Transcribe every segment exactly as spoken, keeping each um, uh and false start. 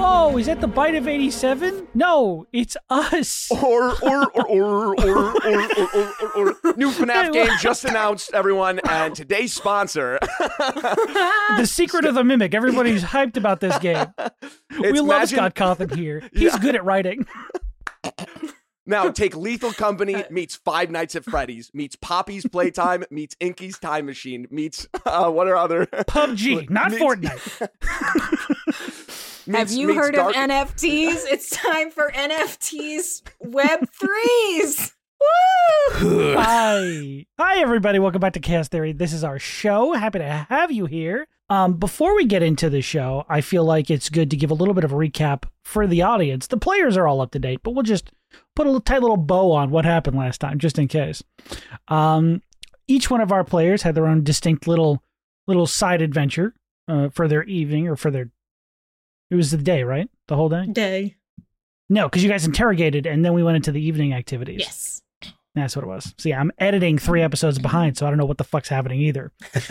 Oh, is that the bite of eighty-seven? No, it's us. Or, or, or, or, or, or, or, or, or, or. New FNAF game just announced, everyone, and today's sponsor. The Secret of the Mimic. Everybody's hyped about this game. It's we love imagine- Scott Cawthon here. He's Yeah. good at writing. Now, take Lethal Company meets Five Nights at Freddy's, meets Poppy's Playtime, meets Inky's Time Machine, meets, uh, what are other? P U B G, not meets- Fortnite. meets- Have you meets heard Dark- of N F Ts? It's time for N F Ts Web threes. Woo! Hi. Hi, everybody. Welcome back to Chaos Theory. This is our show. Happy to have you here. Um, before we get into the show, I feel like it's good to give a little bit of a recap for the audience. The players are all up to date, but we'll just put a little, tight little bow on what happened last time, just in case. Um, each one of our players had their own distinct little little side adventure uh, for their evening or for their... It was the day, right? The whole day? Day. No, because you guys interrogated, and then we went into the evening activities. Yes. That's what it was. See, I'm editing three episodes behind, so I don't know what the fuck's happening either.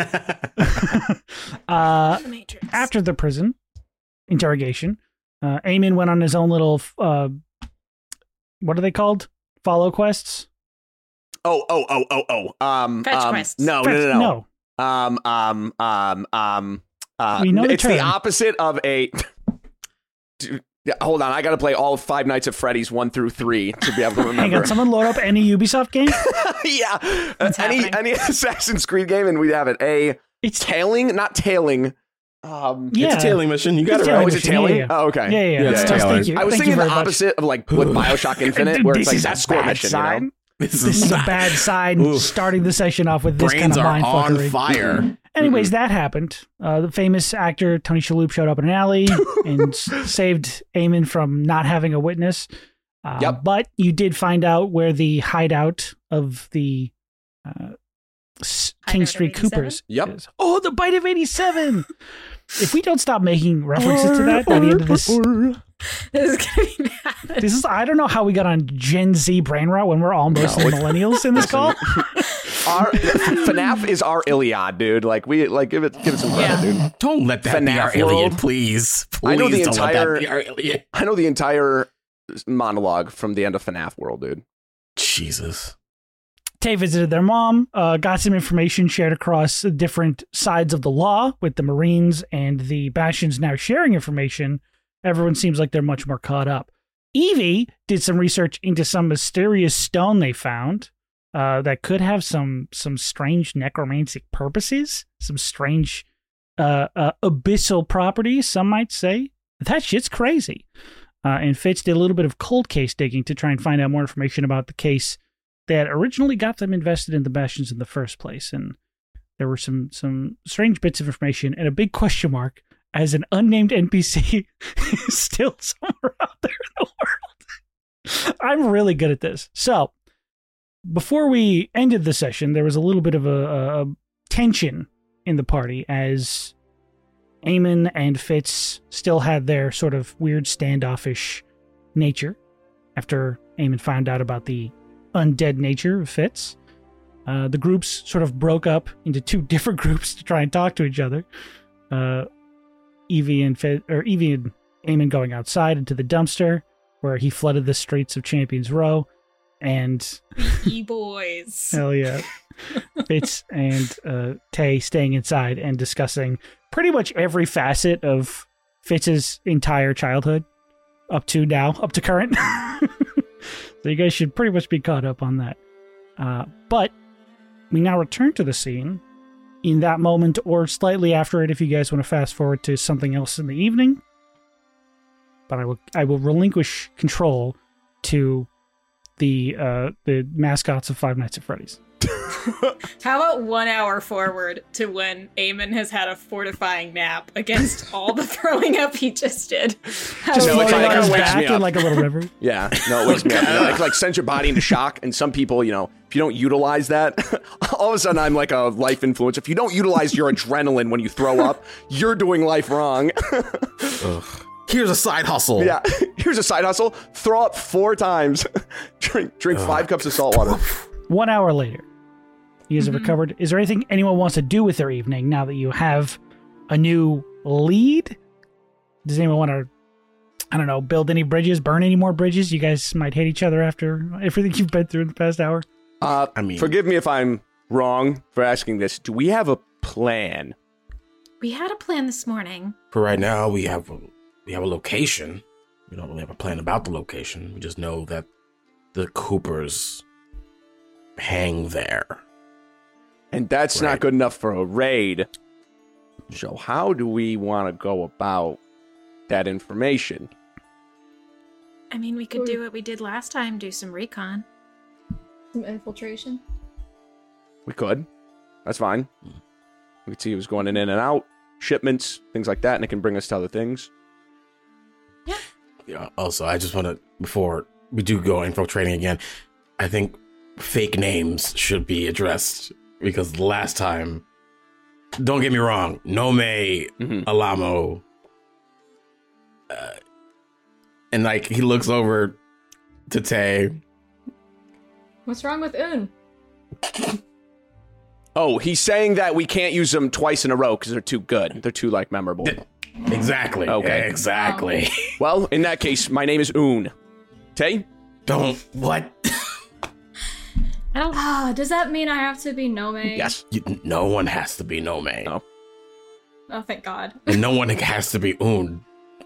uh, The Matrix. after the prison interrogation, uh, Eamon went on his own little, uh, what are they called? Follow quests? Oh, oh, oh, oh, oh. Um, Fetch um, quests. No, Fetch- no, no, no. no. Um, um, um, um, uh, We know the it's the term. opposite of a. Dude, yeah, hold on, I got to play all of Five Nights at Freddy's one through three to be able to remember. Hang on, someone load up any Ubisoft game? yeah, uh, What's any happening? any Assassin's Creed game, and we'd have it. A It's tailing, not tailing. Um, Yeah. It's a tailing mission. You got It's it a oh, right. is it mission, tailing? yeah, yeah. Oh, okay. Yeah, yeah, yeah. Yeah, it's Yes, tailored. thank you. I was Thank thinking you the very much. opposite of like with Bioshock Infinite, where it's This like is that a score bad mission. sign. You know? This This is a not- bad sign, Ooh. starting the session off with this Brains kind of are on mindfuckery. fire. Anyways, that happened. Uh, the famous actor Tony Shalhoub showed up in an alley and s- saved Eamon from not having a witness. Uh, Yep. But you did find out where the hideout of the uh, S- King Hideout of Street eighty-seven? Coopers Yep. is. Oh, the bite of eighty-seven! If we don't stop making references to that by the end of this, This is gonna be bad. this is I don't know how we got on Gen Z brain rot when we're all mostly No. millennials in this call. Our FNAF is our Iliad, dude. Like we like give it give it some credit, Yeah. dude. Don't let that be FNAF our Iliad, world. please. Please I know the don't entire- let that be our Iliad. I know the entire monologue from the end of FNAF World, dude. Jesus. Tay visited their mom, uh, got some information shared across different sides of the law with the Marines and the Bastions now sharing information. Everyone seems like they're much more caught up. Evie did some research into some mysterious stone they found uh, that could have some some strange necromantic purposes, some strange uh, uh, abyssal properties, some might say. That shit's crazy. Uh, and Fitz did a little bit of cold case digging to try and find out more information about the case that originally got them invested in the Bastions in the first place. And there were some some strange bits of information and a big question mark as an unnamed N P C is still somewhere out there in the world. I'm really good at this. So, before we ended the session, there was a little bit of a, a, a tension in the party as Eamon and Fitz still had their sort of weird standoffish nature after Eamon found out about the undead nature of Fitz. Uh, the groups sort of broke up into two different groups to try and talk to each other. Uh, Evie and Fitz, or Evie and Eamon going outside into the dumpster where he flooded the streets of Champions Row, and E-boys. hell yeah, Fitz and uh, Tay staying inside and discussing pretty much every facet of Fitz's entire childhood up to now, up to current. So you guys should pretty much be caught up on that. Uh, but we now return to the scene in that moment or slightly after it if you guys want to fast forward to something else in the evening. But I will I will relinquish control to the uh, the mascots of Five Nights at Freddy's. How about one hour forward to when Eamon has had a fortifying nap against all the throwing up he just did? How Just No, it's floating like- on his it wakes back me in up. like a little river. Yeah, no, it wakes me up. You know, like, like sends your body into shock. And some people, you know, if you don't utilize that, all of a sudden I'm like a life influence. If you don't utilize your adrenaline when you throw up, you're doing life wrong. Ugh. Here's a side hustle. Yeah, here's a side hustle. Throw up four times. drink drink five cups of salt water. One hour later, you guys have Mhm. recovered. Is there anything anyone wants to do with their evening now that you have a new lead? Does anyone want to I don't know, build any bridges, burn any more bridges? You guys might hate each other after everything you've been through in the past hour. Uh, I mean- forgive me if I'm wrong for asking this. Do we have a plan? We had a plan this morning. For right now, we have a, we have a location. We don't really have a plan about the location. We just know that the Coopers hang there. And that's Right. not good enough for a raid. So how do we want to go about that information? I mean, we could do what we did last time, do some recon. Some infiltration. We could. That's fine. We could see who's going in and out, shipments, things like that, and it can bring us to other things. Yeah. Also, I just want to, before we do go infiltrating again, I think fake names should be addressed because the last time, don't get me wrong, Nome, Mm-hmm. Alamo, uh, and like he looks over to Tay. What's wrong with Un? Oh, he's saying that we can't use them twice in a row because they're too good. They're too, like, memorable. Exactly. Okay. Exactly. Well, in that case, my name is Un. Tay? Don't what? I don't. Ah, does that mean I have to be Nome? Yes. You, no one has to be Nome, No. Oh, thank God. and no one has to be Un.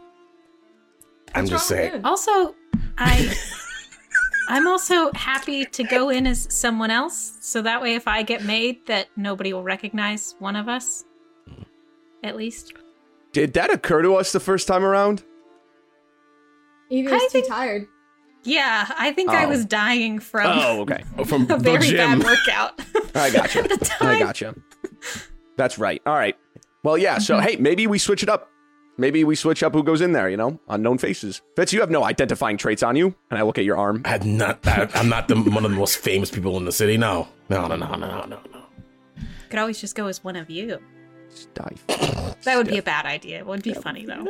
I'm What's just wrong with saying. Un? Also, I. I'm also happy to go in as someone else, so that way if I get made, that nobody will recognize one of us. At least. Did that occur to us the first time around? Evie I was too think- tired. Yeah, I think I Oh. was dying from Oh, okay. From a the very gym. bad workout. I gotcha. At the time. I gotcha. That's right. All right. Well, yeah, so, hey, maybe we switch it up. Maybe we switch up who goes in there, you know? Unknown faces. Fitz, you have no identifying traits on you. And I look at your arm. I'm not. I, I'm not the one of the most famous people in the city. No, no, no, no, no, no, no. Could always just go as one of you. Stifle. That would be a bad idea. It would be funny though.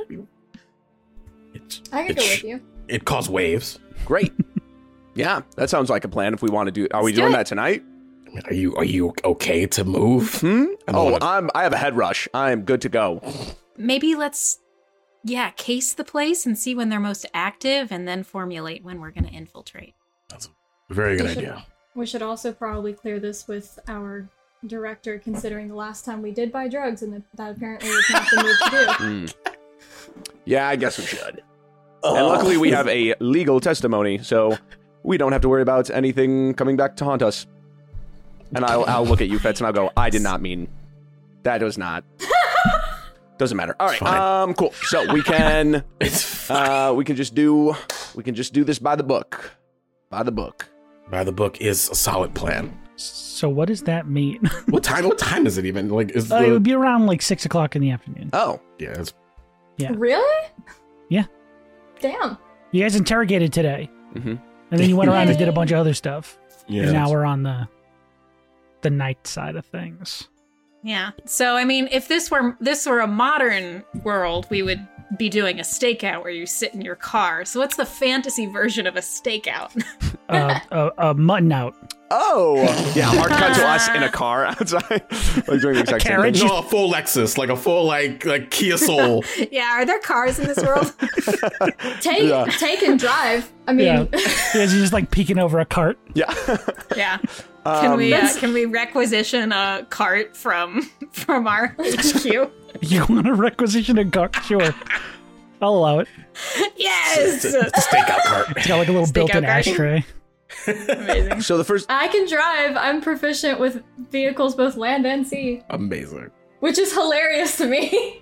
It, I can it go sh- with you. It caused waves. Great. Yeah, that sounds like a plan if we want to do. Are we Let's do doing it. that tonight? I mean, are you are you okay to move? Hmm? I don't Oh, wanna- I'm. I have a head rush. I'm good to go. Maybe let's, yeah, case the place and see when they're most active, and then formulate when we're going to infiltrate. That's a very good We should- idea. We should also probably clear this with our director, considering the last time we did buy drugs, and that, that apparently was not the move to do. Hmm. Yeah, I guess we should. And luckily, we have a legal testimony, so we don't have to worry about anything coming back to haunt us. And I'll, I'll look at you, Fetz, and I'll go, I did not mean. That was not. Doesn't matter. All right, Fine. um, cool. So we can, It's fine. uh, we can just do, we can just do this by the book. By the book. By the book is a solid plan. So what does that mean? What time? What time is it even? Like, is Uh, the, it would be around like six o'clock in the afternoon. Oh, yeah, it's Yeah. Really? Yeah. Damn. You guys interrogated today, mm-hmm. and then you went around and Yay. did a bunch of other stuff. yeah. And now we're on the the night side of things. Yeah. So I mean, if this were this were a modern world, we would be doing a stakeout where you sit in your car. So what's the fantasy version of a stakeout? Uh, a, a mutton out. Oh, yeah, hard cut to us in a car outside. Like doing the exact same carriage. thing. no, a full Lexus, like a full like like Kia Soul. Yeah, are there cars in this world? Take, Yeah. take and drive. I mean, Yeah. You guys are just like peeking over a cart. Yeah. Yeah. Can we uh, That's- can we requisition a cart from from our H Q? You want to requisition a cart? Sure. I'll allow it. Yes. Stakeout cart. It's got like a little Stakeout built-in cart. ashtray. Amazing. So the first, I can drive. I'm proficient with vehicles, both land and sea, Amazing. which is hilarious to me.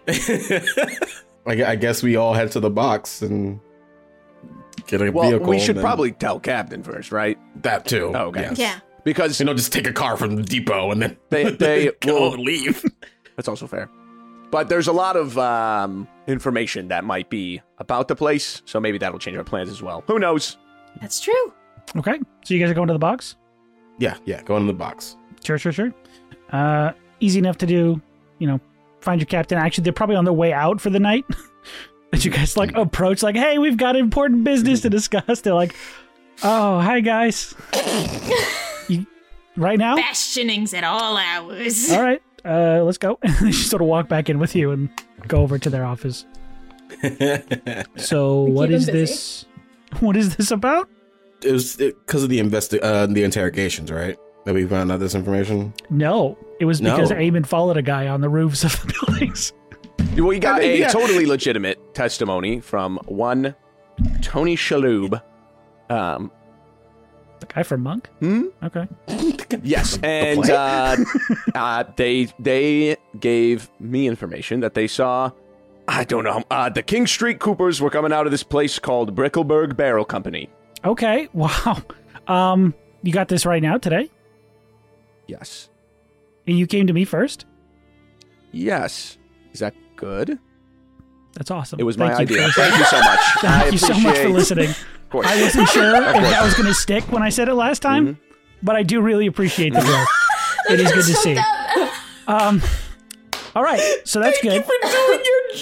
I, gu- I guess we all head to the box and get a well, vehicle. we should and then- probably tell Captain first, right? that too. Oh, okay. yes. Yeah. Because You know, just take a car from the depot and then They- they go will- and leave. that's also fair. But there's a lot of um, information that might be about the place, so maybe that'll change our plans as well. Who knows? That's true. Okay. So you guys are going to the box? Yeah, yeah. Go in the box. Sure, sure, sure. Uh, easy enough to do. You know, find your captain. Actually, they're probably on their way out for the night. That you guys like approach, like, hey, we've got important business to discuss. They're like, oh, hi guys. You, right now? Bastionings at all hours. All right, uh, let's go. And they just sort of walk back in with you and go over to their office. So We what keep is him busy. this? What is this about? It was because of the investi- uh, the interrogations, right? That we found out this information. No, it was No. because Eamon followed a guy on the roofs of the buildings. Well, you got I mean, a yeah. totally legitimate testimony from one Tony Shalhoub. Um, The guy from Monk? hmm? Okay. Yes, and uh, uh, they they gave me information that they saw. I don't know. Uh, the King Street Coopers were coming out of this place called Brickleberg Barrel Company. Okay. Wow. Um, you got this right now today? Yes. You came to me first? Yes. Is that good? That's awesome. It was Thank my you idea. for listening. Thank you so much. I Thank you so much for appreciate- listening. Of course. I wasn't sure if course. that was going to stick when I said it last time, Mhm. but I do really appreciate the growth. It is good to see. Um, all right, so that's good. For doing your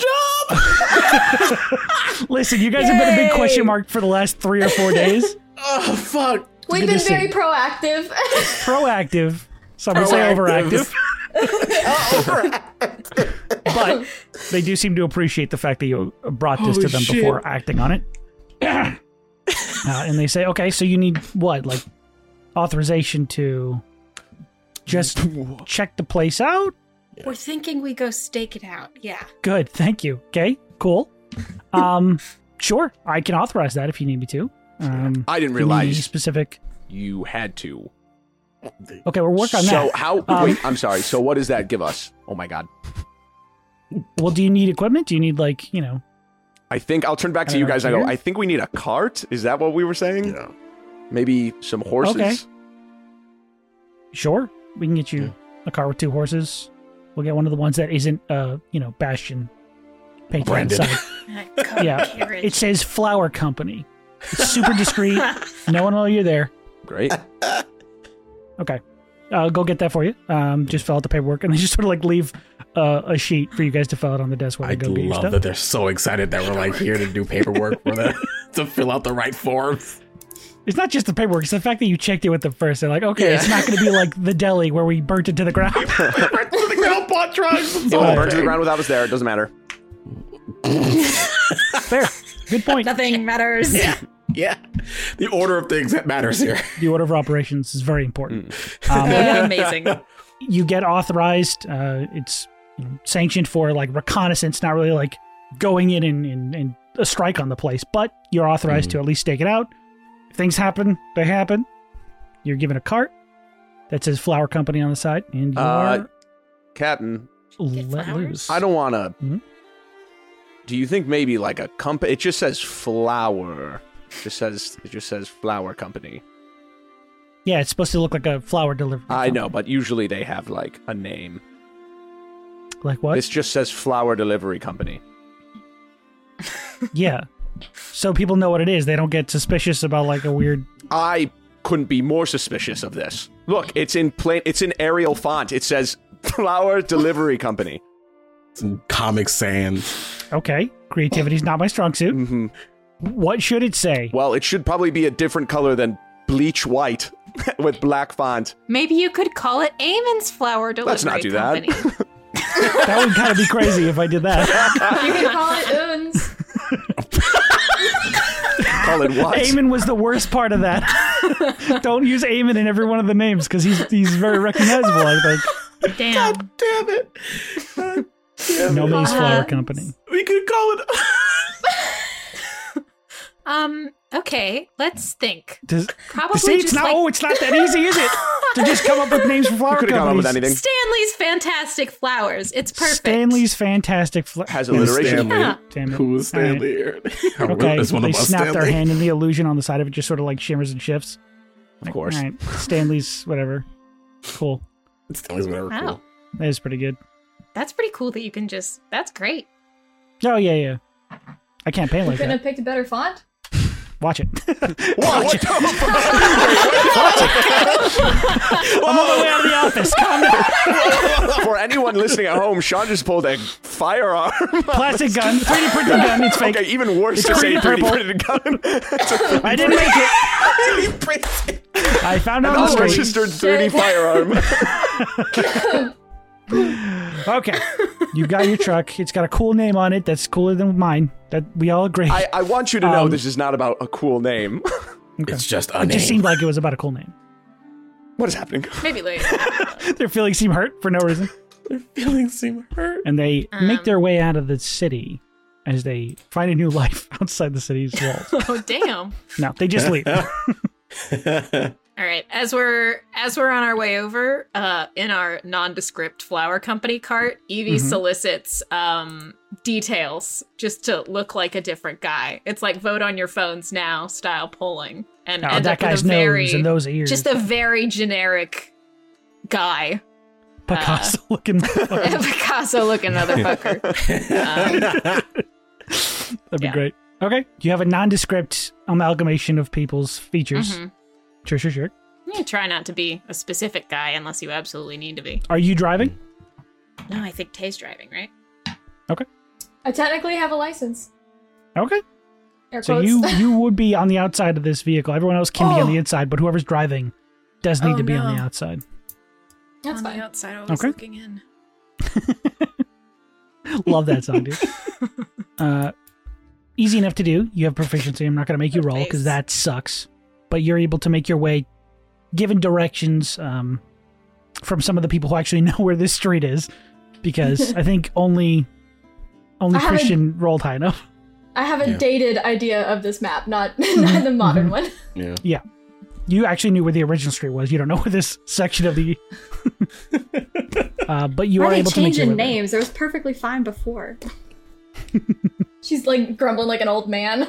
job. Listen, you guys have been a big question mark for the last three or four days. Oh fuck. We've good been to very see. proactive. Proactive. Some would say Proactive. overactive. But they do seem to appreciate the fact that you brought this Holy to them shit. before acting on it. uh, and they say, okay, so you need what? Like authorization to just check the place out? We're thinking we go stake it out. Yeah. Good, thank you. Okay, cool. Um, sure, I can authorize that if you need me to. Um, I didn't do you need any realize specific. you had to. Okay, we'll work on so that. how? Um, wait, I'm sorry. So what does that give us? Oh my god. Well, do you need equipment? Do you need like you know? I think I'll turn back I to don't you know, guys and I go, here? I think we need a cart. Is that what we were saying? Yeah. Maybe some horses? Okay. Sure, we can get you a car with two horses. We'll get one of the ones that isn't, uh, you know, Bastion painted on the Branded. side. Yeah, it says Flower Company. It's super discreet. No one will know you're there. Great. Okay. I'll go get that for you. Um, just fill out the paperwork, and they just sort of like leave uh, a sheet for you guys to fill out on the desk while I they go get your love stuff. that they're so excited that we're like here to do paperwork for them to fill out the right forms. It's not just the paperwork; it's the fact that you checked it with them first. They're like, okay, Yeah. it's not going to be like the deli where we burnt it to the ground. the ground bought drugs. It will burn to the ground without us there. It doesn't matter. Fair. Good point. Nothing matters. Yeah. Yeah. The order of things that matters here. The order of operations is very important. Mm. Um, but yeah, Amazing. you get authorized. Uh, it's you know, sanctioned for like reconnaissance, not really like going in and, and, and a strike on the place, but you're authorized to at least stake it out. If things happen, they happen. You're given a cart that says Flower Company on the side, and you Uh, are Captain, Get let flowers? loose. I don't want to. Mhm. Do you think maybe like a company? It just says flower. It just says it just says flower company. Yeah, it's supposed to look like a flower delivery. I know, company. but usually they have like a name. Like what? This just says flower delivery company. Yeah. So people know what it is. They don't get suspicious about like a weird. I couldn't be more suspicious of this. Look, it's in plain. It's in Arial font. It says flower delivery company. Some Comic Sans. Okay, creativity's not my strong suit. hmm What should it say? Well, it should probably be a different color than bleach white with black font. Maybe you could call it Eamon's Flower Delivery Let's not do that. Company. That would kind of be crazy if I did that. You can call it Oons. Call it what? Eamon was the worst part of that. Don't use Eamon in every one of the names because he's he's very recognizable. I think. Damn. Damn it. God damn No it. Maze Uh, Flower Company. We could call it. Um, okay, let's think. Does, Probably see, it's just not. like Oh, it's not that easy, is it? To just come up with names for flower Could have come up companies. with anything. Stanley's Fantastic Flowers. It's perfect. Stanley's Fantastic Flower. Has alliteration. Stanley. Yeah. Damn it. Who was All right. Stanley here? Okay, It's one they of us, snap their Stanley. hand and the illusion on the side of it just sort of like shimmers and shifts. Of course. All right, Stanley's whatever. Cool. Stanley's whatever. Wow. Cool. That is pretty good. That's pretty cool that you can just. That's great. Oh yeah, yeah. I can't paint You like couldn't that. have picked a better font. Watch it. Whoa, what the I'm on my way out of the office. Calm down. For anyone listening at home, Sean just pulled a firearm. Plastic gun, three D printed gun. It's fake. Okay, even worse It's to say green three D purple. printed gun. It's a I didn't make it. I found out on the street. unregistered three D Shit. firearm. Okay. You got your truck. It's got a cool name on it that's cooler than mine. That we all agree. I, I want you to know Um, this is not about a cool name. Okay. It's just a It name. just seemed like it was about a cool name. What is happening? Maybe later. Their feelings seem hurt for no reason. Their feelings seem hurt. And they make Um. their way out of the city as they find a new life outside the city's walls. Oh damn. No, they just leave. All right, as we're as we're on our way over, uh, in our nondescript flower company cart, Evie Mhm. solicits um, details just to look like a different guy. It's like vote on your phones now style polling, and Oh, end that up with guy's a very, nose and those ears. just a very generic guy, Picasso looking. a Picasso-looking motherfucker. Um, That'd be yeah. great. Okay. You have a nondescript amalgamation of people's features. mhm. Sure, sure, sure. You try not to be a specific guy unless you absolutely need to be. Are you driving? No, I think Tay's driving, right? I technically have a license. Okay. Air So quotes. you you would be on the outside of this vehicle. Everyone else can be on Oh. the inside, but whoever's driving does need Oh, to be on no. the outside. That's on fine. the outside, always Okay. looking in. Love that song, dude. Uh, easy enough to do. You have proficiency. I'm not going to make you roll because Nice. that sucks. But you're able to make your way, given directions um, from some of the people who actually know where this street is, because I think only only I haven't- Christian rolled high enough. I have a Yeah. dated idea of this map, not, not the modern one. Yeah. You actually knew where the original street was. You don't know where this section of the. uh, but you Why are are they able to make your changing way there. names? It was perfectly fine before. She's like grumbling like an old man.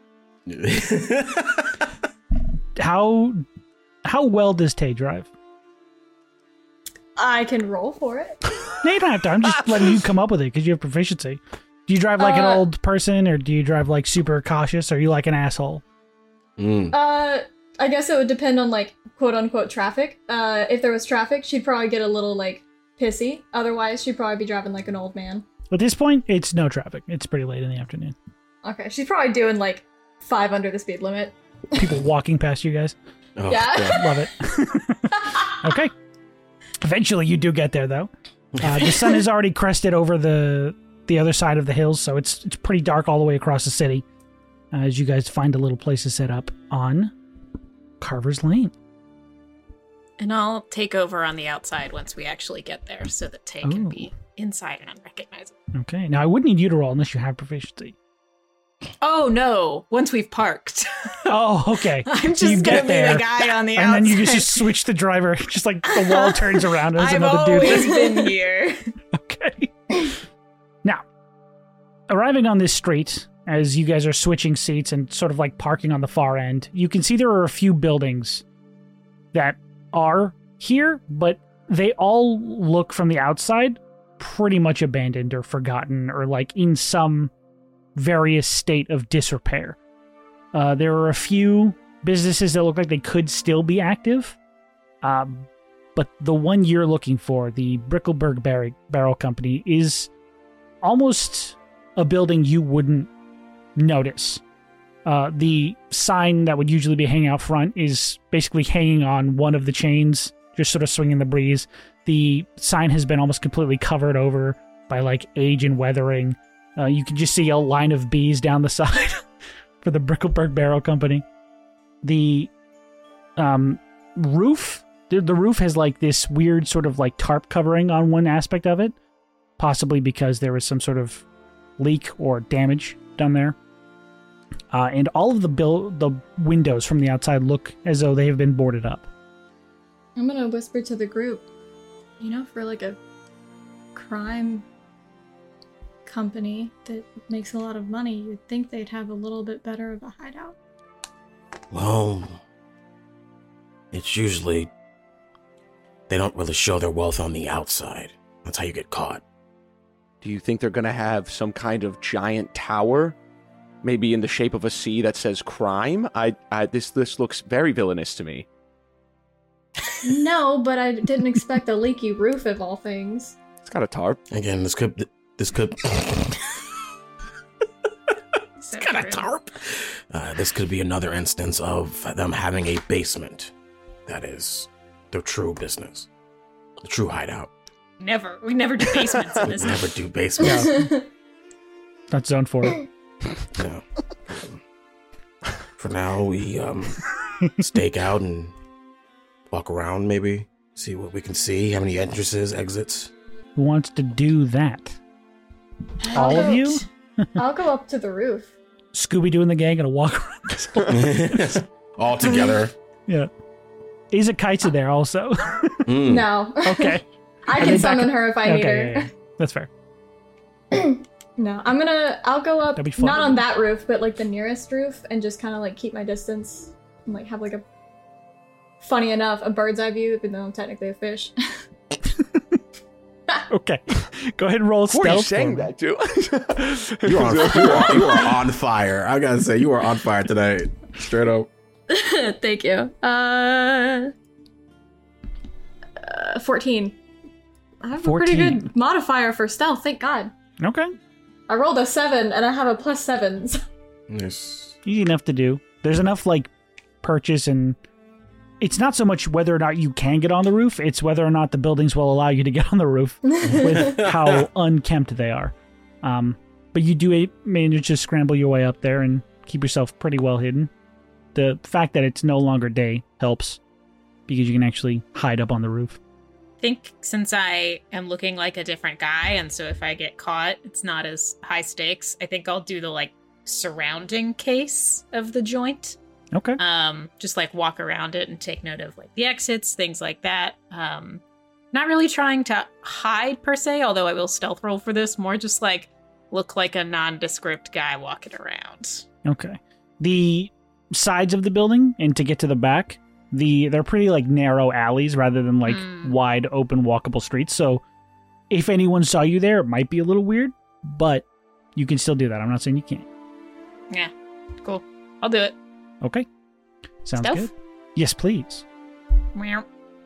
How how well does Tay drive? I can roll for it. No, you don't have to. I'm just letting you come up with it because you have proficiency. Do you drive like an Uh, old person, or do you drive like super cautious? Or are you like an asshole? Mm. Uh, I guess it would depend on like quote unquote traffic. Uh, if there was traffic, she'd probably get a little like pissy. Otherwise, she'd probably be driving like an old man. At this point, it's no traffic. It's pretty late in the afternoon. Okay, she's probably doing like five under the speed limit. People walking past you guys. Oh, Yeah. God. Love it. Okay. Eventually, you do get there, though. Uh, the sun has already crested over the the other side of the hills, so it's it's pretty dark all the way across the city. Uh, as you guys find a little place to set up on Carver's Lane. And I'll take over on the outside once we actually get there so that Tay can Ooh. be inside and unrecognizable. Okay. Now, I would need you to roll unless you have proficiency. Oh no, once we've parked. Oh, okay. I'm So you just get gonna be there, the guy on the and outside. then you just, just switch the driver. Just like the wall turns around and there's I've another always dude. been here. Okay. Now, arriving on this street, as you guys are switching seats and sort of like parking on the far end, you can see there are a few buildings that are here, but they all look from the outside pretty much abandoned or forgotten or like in some various state of disrepair. Uh, there are a few businesses that look like they could still be active, um, but the one you're looking for, the Brickleberg Bar- Barrel Company, is almost a building you wouldn't notice. Uh, the sign that would usually be hanging out front is basically hanging on one of the chains, just sort of swinging in the breeze. The sign has been almost completely covered over by like age and weathering. Uh, you can just see a line of bees down the side for the Brickleberg Barrel Company. The um, roof, the, the roof has like this weird sort of like tarp covering on one aspect of it, possibly because there was some sort of leak or damage done there. Uh, and all of the bil- the windows from the outside look as though they have been boarded up. I'm gonna whisper to the group. You know, for like a crime company that makes a lot of money, you'd think they'd have a little bit better of a hideout. Well, it's usually they don't really show their wealth on the outside. That's how you get caught. Do you think they're going to have some kind of giant tower? Maybe in the shape of a C that says crime? I, I this this looks very villainous to me. No, but I didn't expect a leaky roof of all things. It's got a tarp. Again, this could this could So got a true. tarp. Uh, this could be another instance of them having a basement. That is their true business, the true hideout. Never. We never do basements in this. Never do basements. Yeah. Not zone for it. No. Um, for now, we um stake out and walk around, maybe see what we can see. How many entrances, exits? Who wants to do that? I'll All of go- you? I'll go up to the roof. Scooby-Doo and the gang gonna walk around this whole... All together. Yeah. Isa Kaitsu there also. Mm. No. Okay. I Are can they summon back- her if I okay, need her. yeah, yeah. That's fair. No, I'm gonna. I'll go up, That'd be fun. not on that roof, but like the nearest roof, and just kind of like keep my distance and like have like a. Funny enough, a bird's eye view, even though I'm technically a fish. Okay. Go ahead and roll Who are you stealth. saying for me. that to? You are, you, are, you are on fire. I gotta say, you are on fire tonight. Straight up. Thank you. Uh, uh, fourteen. I have a pretty fourteen. good modifier for stealth. Thank God. Okay. I rolled a seven, and I have a plus seven. so- Yes. Easy enough to do. There's enough like purchase, and it's not so much whether or not you can get on the roof, it's whether or not the buildings will allow you to get on the roof with how unkempt they are. Um, but you do a- manage to scramble your way up there and keep yourself pretty well hidden. The fact that it's no longer day helps because you can actually hide up on the roof. I think since I am looking like a different guy, and so if I get caught, it's not as high stakes. I think I'll do the like surrounding case of the joint. Okay. Um, just like walk around it and take note of like the exits, things like that. Um, not really trying to hide per se, although I will stealth roll for this. More just like look like a nondescript guy walking around. Okay. The sides of the building and to get to the back, the they're pretty like narrow alleys rather than like Mm. wide open walkable streets. So if anyone saw you there, it might be a little weird, but you can still do that. I'm not saying you can't. Yeah, cool. I'll do it. Okay. Sounds Stealth? good. Yes, please. Meow.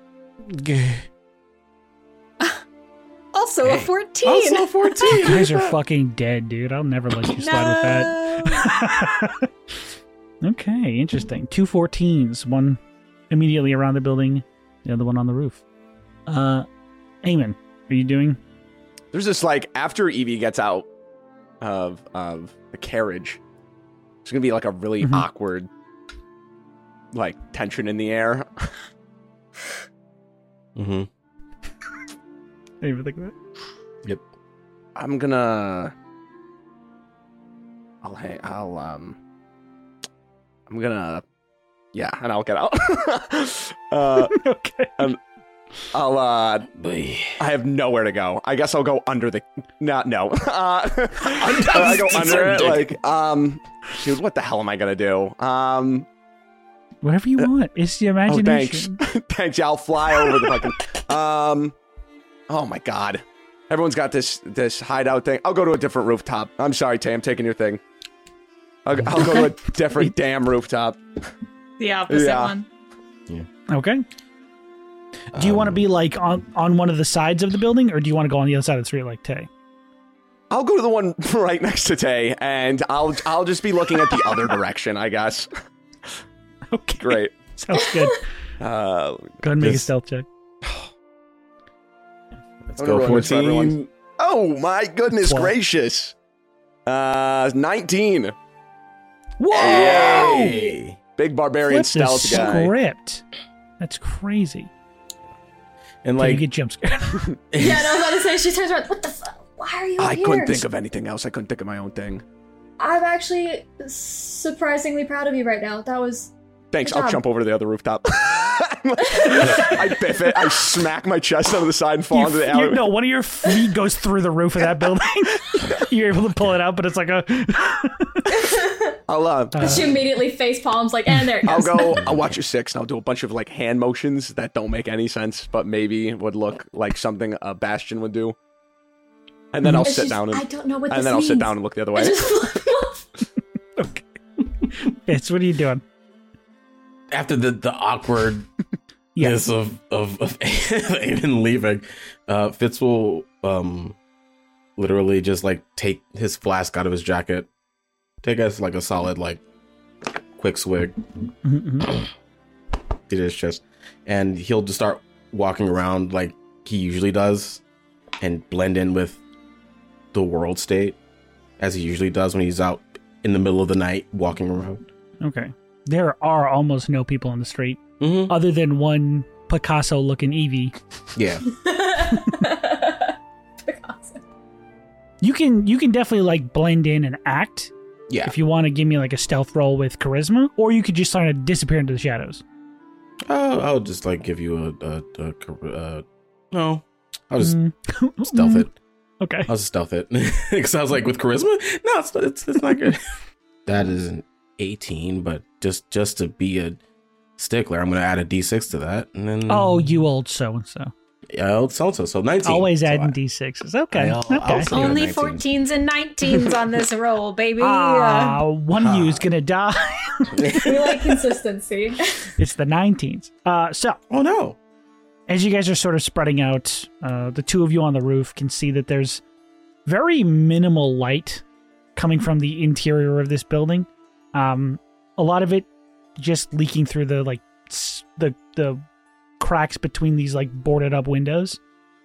Also a Hey. fourteen. Also fourteen. You guys are fucking dead, dude. I'll never let you slide with that. Okay, interesting. Two fourteens, one immediately around the building, the other one on the roof. Uh, Eamon, are you doing? There's this like after Evie gets out of of the carriage, there's gonna be like a really Mhm. awkward like tension in the air. Mm-hmm. I didn't even think of that. I'm gonna I'll hey I'll um I'm gonna yeah, and I'll get out. uh Okay. I'll uh Boy. I have nowhere to go. I guess I'll go under the not no. Uh, I go under it like um dude, what the hell am I gonna do? Um Whatever you want. It's the Oh, thanks. imagination. Thanks. Yeah, I'll fly over the fucking. Um. Oh my god. Everyone's got this this hideout thing. I'll go to a different rooftop. I'm sorry, Tay. I'm taking your thing. I'll, I'll go to a different damn rooftop. The opposite Yeah. one. Okay. Do you want to Um, be like on, on one of the sides of the building, or do you want to go on the other side of the street like Tay? I'll go to the one right next to Tay, and I'll I'll just be looking at the other direction. I guess. Okay. Great. Sounds good. Uh, Go ahead and make a This- stealth check. Let's I'm go gonna ruin this for everyone. fourteen. oh my goodness Twelve. gracious. Uh, nineteen. Whoa! Yay. Big barbarian Flip the stealth guy. script. That's crazy. And Like, you like, get jump scared. Yeah, and I was about to say, she turns around. What the fuck? Why are you I here? couldn't think of anything else. I couldn't think of my own thing. I'm actually surprisingly proud of you right now. That was. Thanks. Good I'll job. jump over to the other rooftop. I biff it. I smack my chest onto the side and fall You- into the you- alley. no, one of your feet goes through the roof of that building. You're able to pull it out, but it's like a. I'll uh, Uh, She immediately face palms, like, and there it I'll goes. go. I'll watch your six, and I'll do a bunch of like hand motions that don't make any sense, but maybe would look like something a Bastion would do. And then I'll It's sit just- down and I don't know what and this then I'll sit means. down and look the other I way. just okay. It's what are you doing? after the, the awkwardness Yes. of, of, of Aiden leaving, uh, Fitz will um, literally just like take his flask out of his jacket, take us like a solid, like, quick swig, Mhm, mhm. to his chest, and he'll just start walking around like he usually does, and blend in with the world state as he usually does when he's out in the middle of the night walking around. Okay. There are almost no people on the street Mm-hmm. other than one Picasso-looking Eevee. Yeah. Picasso. You can you can definitely like blend in and act Yeah. if you want to give me like a stealth roll with charisma, or you could just kind of disappear into the shadows. Uh, I'll just like give you a, a, a, a no. I'll just Mm. stealth it. Okay. I'll just stealth it because I was like, with charisma, no, it's it's, it's not good. That is an eighteen, but just just to be a stickler, I'm gonna add a d six to that, and then Oh, you old so-and-so. yeah, it's also so nineteen. Always So adding I- d sixes. Okay. I'll- okay. I'll say- Only nineteen. fourteens and nineteens on this roll, baby. Ah, one of you is going to die. We like consistency. It's the nineteens. Uh, so, Oh no! as you guys are sort of spreading out, uh, the two of you on the roof can see that there's very minimal light coming from the interior of this building. Um, a lot of it just leaking through the like s- the the cracks between these like boarded up windows.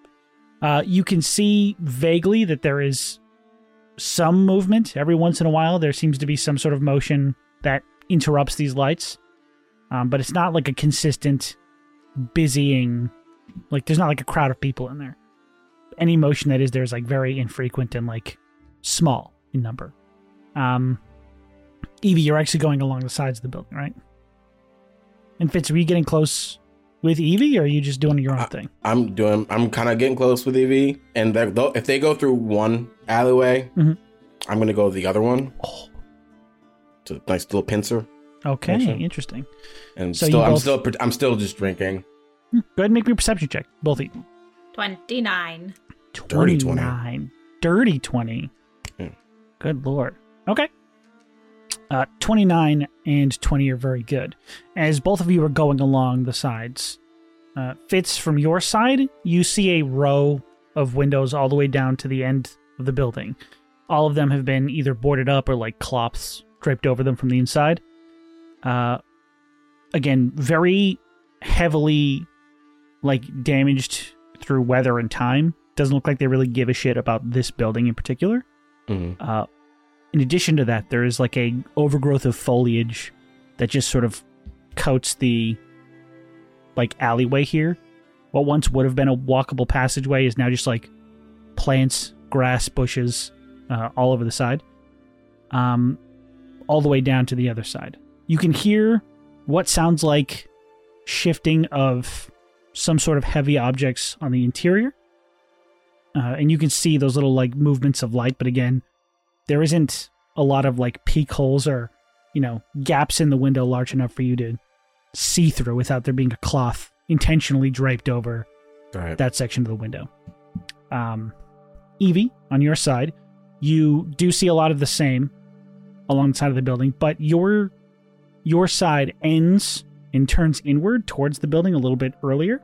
Uh, you can see vaguely that there is some movement every once in a while. There seems to be some sort of motion that interrupts these lights, um, but it's not like a consistent busying. Like there's not like a crowd of people in there. Any motion that is there is like very infrequent and like small in number. Um, Evie, you're actually going along the sides of the building, right? And Fitz, are you getting close with Evie, or are you just doing your own I- thing? I'm doing. I'm kind of getting close with E V, and they're- though if they go through one alleyway, Mhm. I'm gonna go the other one. Oh. It's a nice little pincer, Okay, Motion. interesting. and So still, you I'm both- still, I'm still just drinking. Hmm, Go ahead and make me a perception check, both of you. twenty-nine. Dirty twenty. twenty-nine. Dirty twenty. Hmm. Good lord. Okay. Uh, twenty-nine and twenty are very good. As both of you are going along the sides, uh, Fitz, from your side, you see a row of windows all the way down to the end of the building. All of them have been either boarded up or like cloths draped over them from the inside. Uh, again, very heavily like damaged through weather and time. Doesn't look like they really give a shit about this building in particular. Mhm. Uh, in addition to that, there is like a overgrowth of foliage that just sort of coats the like alleyway here. What once would have been a walkable passageway is now just like plants, grass, bushes, uh, all over the side, um, all the way down to the other side. You can hear what sounds like shifting of some sort of heavy objects on the interior. Uh, and you can see those little like movements of light, but again, there isn't a lot of like peek holes or, you know, gaps in the window large enough for you to see through without there being a cloth intentionally draped over All right. that section of the window. Um, Evie, on your side, you do see a lot of the same along the side of the building, but your your side ends and turns inward towards the building a little bit earlier,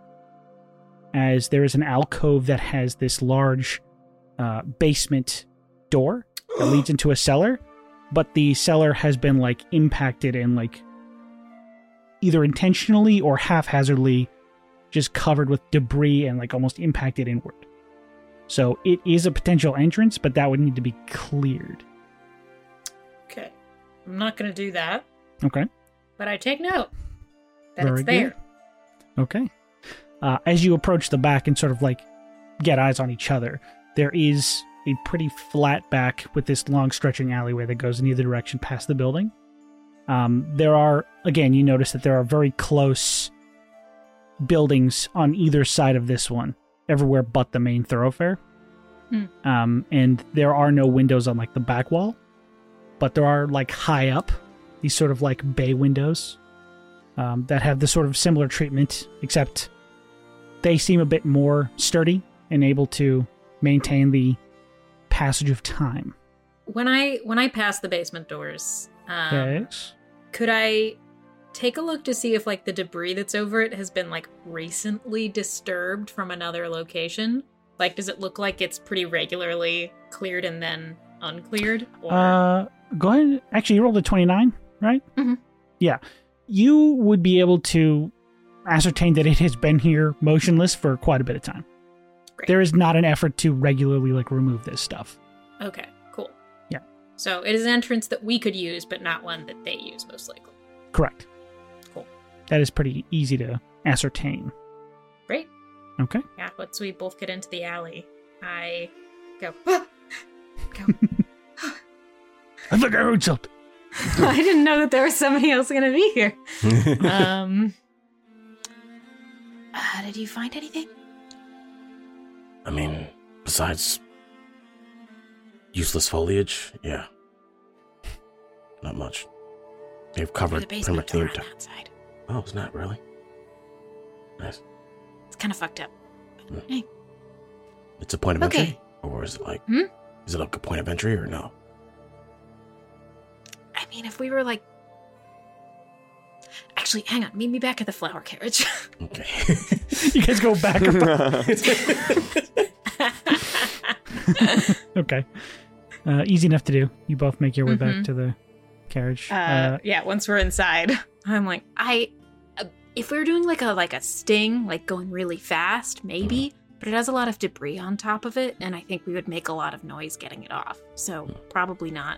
as there is an alcove that has this large uh, basement door that leads into a cellar, but the cellar has been like impacted and like either intentionally or haphazardly just covered with debris and like almost impacted inward. So it is a potential entrance, but that would need to be cleared. Okay. I'm not going to do that, Okay. but I take note that Very it's there. good. Okay. Uh, as you approach the back and sort of like get eyes on each other, there is a pretty flat back with this long stretching alleyway that goes in either direction past the building. Um, there are, again, you notice that there are very close buildings on either side of this one, everywhere but the main thoroughfare. Hmm. Um, and there are no windows on like the back wall, but there are like high up, these sort of like bay windows um, that have this sort of similar treatment, except they seem a bit more sturdy and able to maintain the passage of time. When I when I pass the basement doors, um, Yes. could I take a look to see if like the debris that's over it has been like recently disturbed from another location? Like, does it look like it's pretty regularly cleared and then uncleared? Or Uh, go ahead. Actually, you rolled a twenty-nine, right? Mhm. Yeah. You would be able to ascertain that it has been here motionless for quite a bit of time. Great. there is not an effort to regularly like remove this stuff. Okay, cool. Yeah. So it is an entrance that we could use, but not one that they use, most likely. Correct. Cool. That is pretty easy to ascertain. Great. Okay. Yeah, once we both get into the alley, I go, "Ah!" go. I think I heard something. I didn't know that there was somebody else going to be here. um, uh, did you find anything? I mean, besides useless foliage, yeah. Not much. They've Or covered the pretty basement much the door on entire... that side. Oh, it's not really? Nice. It's kind of fucked up. Hmm. Hey. It's a point of Okay. entry? Or is it like... Hmm? Is it like a point of entry or no? I mean, if we were like... Actually, hang on. Meet me back at the flower carriage. Okay. You guys go back up. Okay. Uh, easy enough to do. You both make your way back Mhm. to the carriage. Uh, Uh, yeah, once we're inside, I'm like, I... Uh, if we were doing like a like a sting, like going really fast, maybe, but it has a lot of debris on top of it, and I think we would make a lot of noise getting it off. So probably not,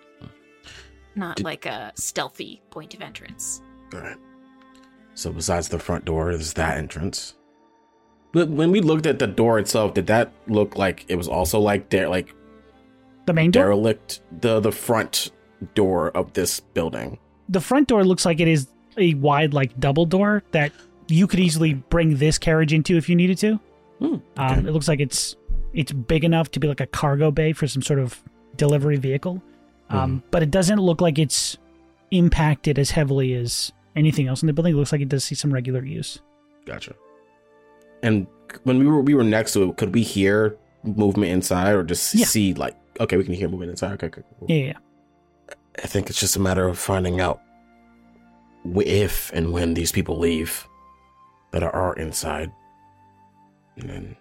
not Did- like a stealthy point of entrance. Alright. So besides the front door, there's that entrance. But when we looked at the door itself, did that look like it was also like der- like the main door? derelict? The the front door of this building. The front door looks like it is a wide, like, double door that you could easily bring this carriage into if you needed to. Hmm, okay. Um, it looks like it's it's big enough to be like a cargo bay for some sort of delivery vehicle. Um, But it doesn't look like it's impacted as heavily as anything else in the building. It looks like it does see some regular use. Gotcha. And when we were we were next to it, could we hear movement inside, or just Yeah. see like okay, we can hear movement inside. Okay, okay, cool. Yeah, yeah, yeah. I think it's just a matter of finding out wh- if and when these people leave that are inside, and then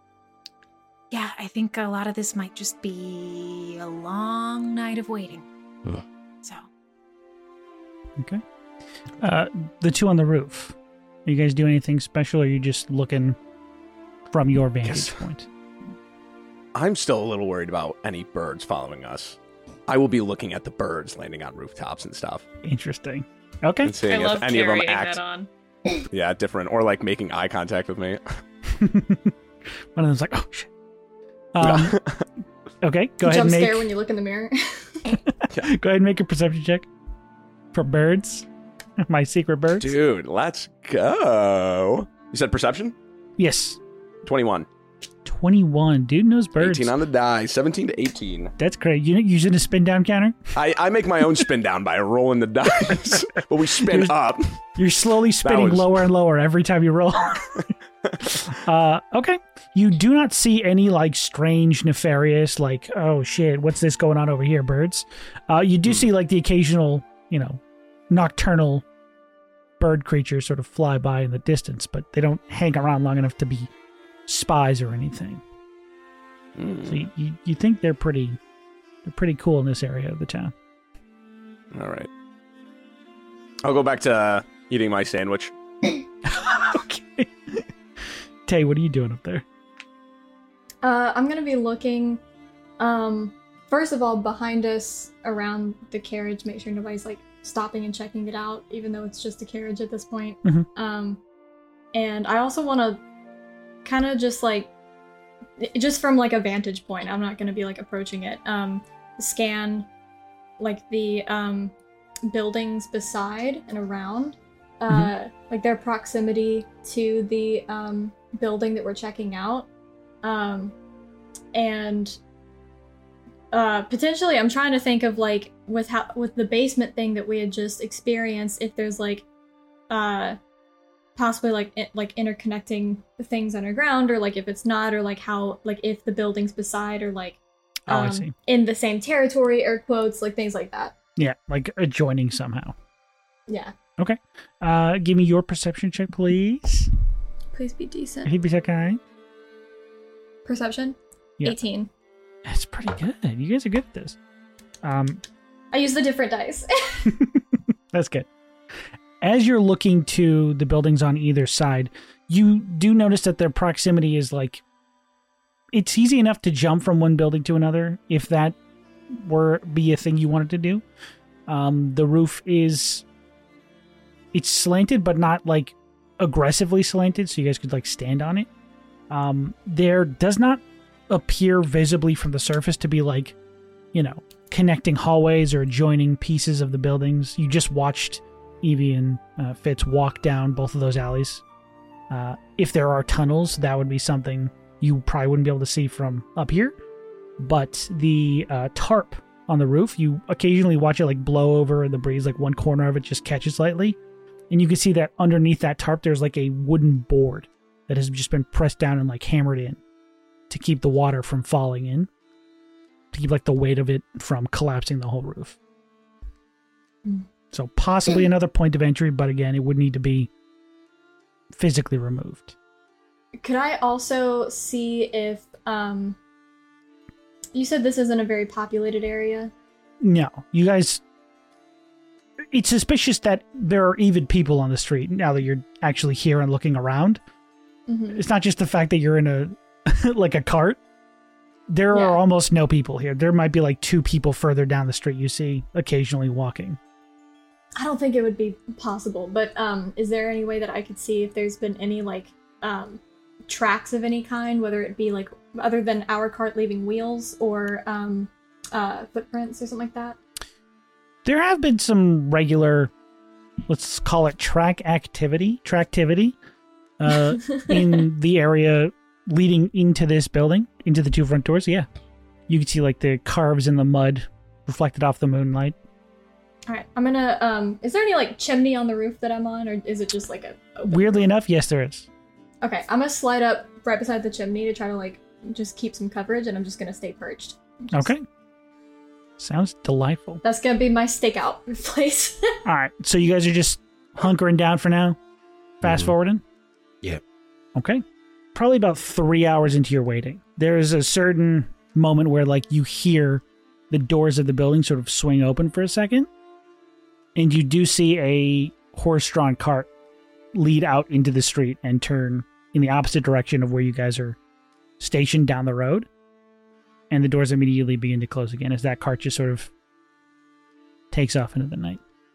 Yeah, I think a lot of this might just be a long night of waiting. Hmm. So, Okay. Uh, the two on the roof. Are you guys doing anything special, or are you just looking from your vantage Yes. point? I'm still a little worried about any birds following us. I will be looking at the birds landing on rooftops and stustuff, Interesting. Okay. and seeing I love if any of them carrying act, that on. yeah, different, or like making eye contact with me. One of them's like, oh, shit. Um, okay, go ahead Jump and make scare when you look in the mirror. go ahead and make a perception check for birds. My secret birds. Dude, let's go. You said perception? Yes. twenty-one. twenty-one. Dude knows birds. eighteen on the die. seventeen to eighteen. That's great. You using a spin down counter? I, I make my own spin down by rolling the dice, but we spin There's- up. You're slowly spinning was- lower and lower every time you roll. uh, okay. You do not see any like strange, nefarious, like, oh shit, what's this going on over here, birds? Uh, you do see like the occasional, you know, nocturnal bird creatures sort of fly by in the distance, but they don't hang around long enough to be spies or anything. Mm, So you, you, you think they're pretty, they're pretty cool in this area of the town. all right. I'll go back to uh, eating my sandwich. Okay. Tay, what are you doing up there? Uh, I'm gonna be looking, um, first of all, behind us around the carriage, make sure nobody's like stopping and checking it out, even though it's just a carriage at this point. Mhm. Um, and I also want to kind of just like, just from like a vantage point, I'm not gonna be like approaching it, um, scan like the um, buildings beside and around, uh, Mhm. like their proximity to the um, building that we're checking out. Um, and uh, potentially, I'm trying to think of like with how with the basement thing that we had just experienced, if there's like, uh, possibly like it, like interconnecting the things underground, or like if it's not, or like how like if the buildings beside are like, Oh, I um, see. in the same territory, air quotes, like things like that. Yeah, like adjoining somehow. Yeah, Uh, give me your perception check, please. please be decent. He'd be so kind. Perception, Yeah. eighteen. That's pretty good. You guys are good at this. Um, I use the different dice. that's good. As you're looking to the buildings on either side, you do notice that their proximity is like it's easy enough to jump from one building to another if that were be a thing you wanted to do. Um, the roof is it's slanted, but not like aggressively slanted, so you guys could like stand on it. Um, there does not appear visibly from the surface to be like, you know, connecting hallways or adjoining pieces of the buildings. You just watched Evie and uh, Fitz walk down both of those alleys. Uh, if there are tunnels, that would be something you probably wouldn't be able to see from up here. But the uh, tarp on the roof, you occasionally watch it like blow over in the breeze, like one corner of it just catches lightly. And you can see that underneath that tarp, there's like a wooden board that has just been pressed down and like hammered in to keep the water from falling in, to keep like the weight of it from collapsing the whole roof. Mm. So possibly another point of entry, but again, it would need to be physically removed. Could I also see if, um, you said this isn't a very populated area? No, you guys, it's suspicious that there are even people on the street now that you're actually here and looking around. Mm-hmm. It's not just the fact that you're in a, like a cart. There Yeah. are almost no people here. There might be like two people further down the street you see occasionally walking. I don't think it would be possible, but um, is there any way that I could see if there's been any like um, tracks of any kind, whether it be like other than our cart leaving wheels or um, uh, footprints or something like that? There have been some regular, let's call it track activity, tracktivity, uh, in the area leading into this building, into the two front doors. Yeah, you can see like the carves in the mud reflected off the moonlight. All right, I'm gonna. Um, is there any like chimney on the roof that I'm on, or is it just like a? Open Weirdly roof? enough, yes, there is. Okay, I'm gonna slide up right beside the chimney to try to like just keep some coverage, and I'm just gonna stay perched. Just- Okay. Sounds delightful. That's gonna be my stakeout place. All right, so you guys are just hunkering down for now? Fast Mhm. forwarding? Yep. Okay. Probably about three hours into your waiting, there is a certain moment where like you hear the doors of the building sort of swing open for a second, and you do see a horse-drawn cart lead out into the street and turn in the opposite direction of where you guys are stationed down the road, and the doors immediately begin to close again as that cart just sort of takes off into the night.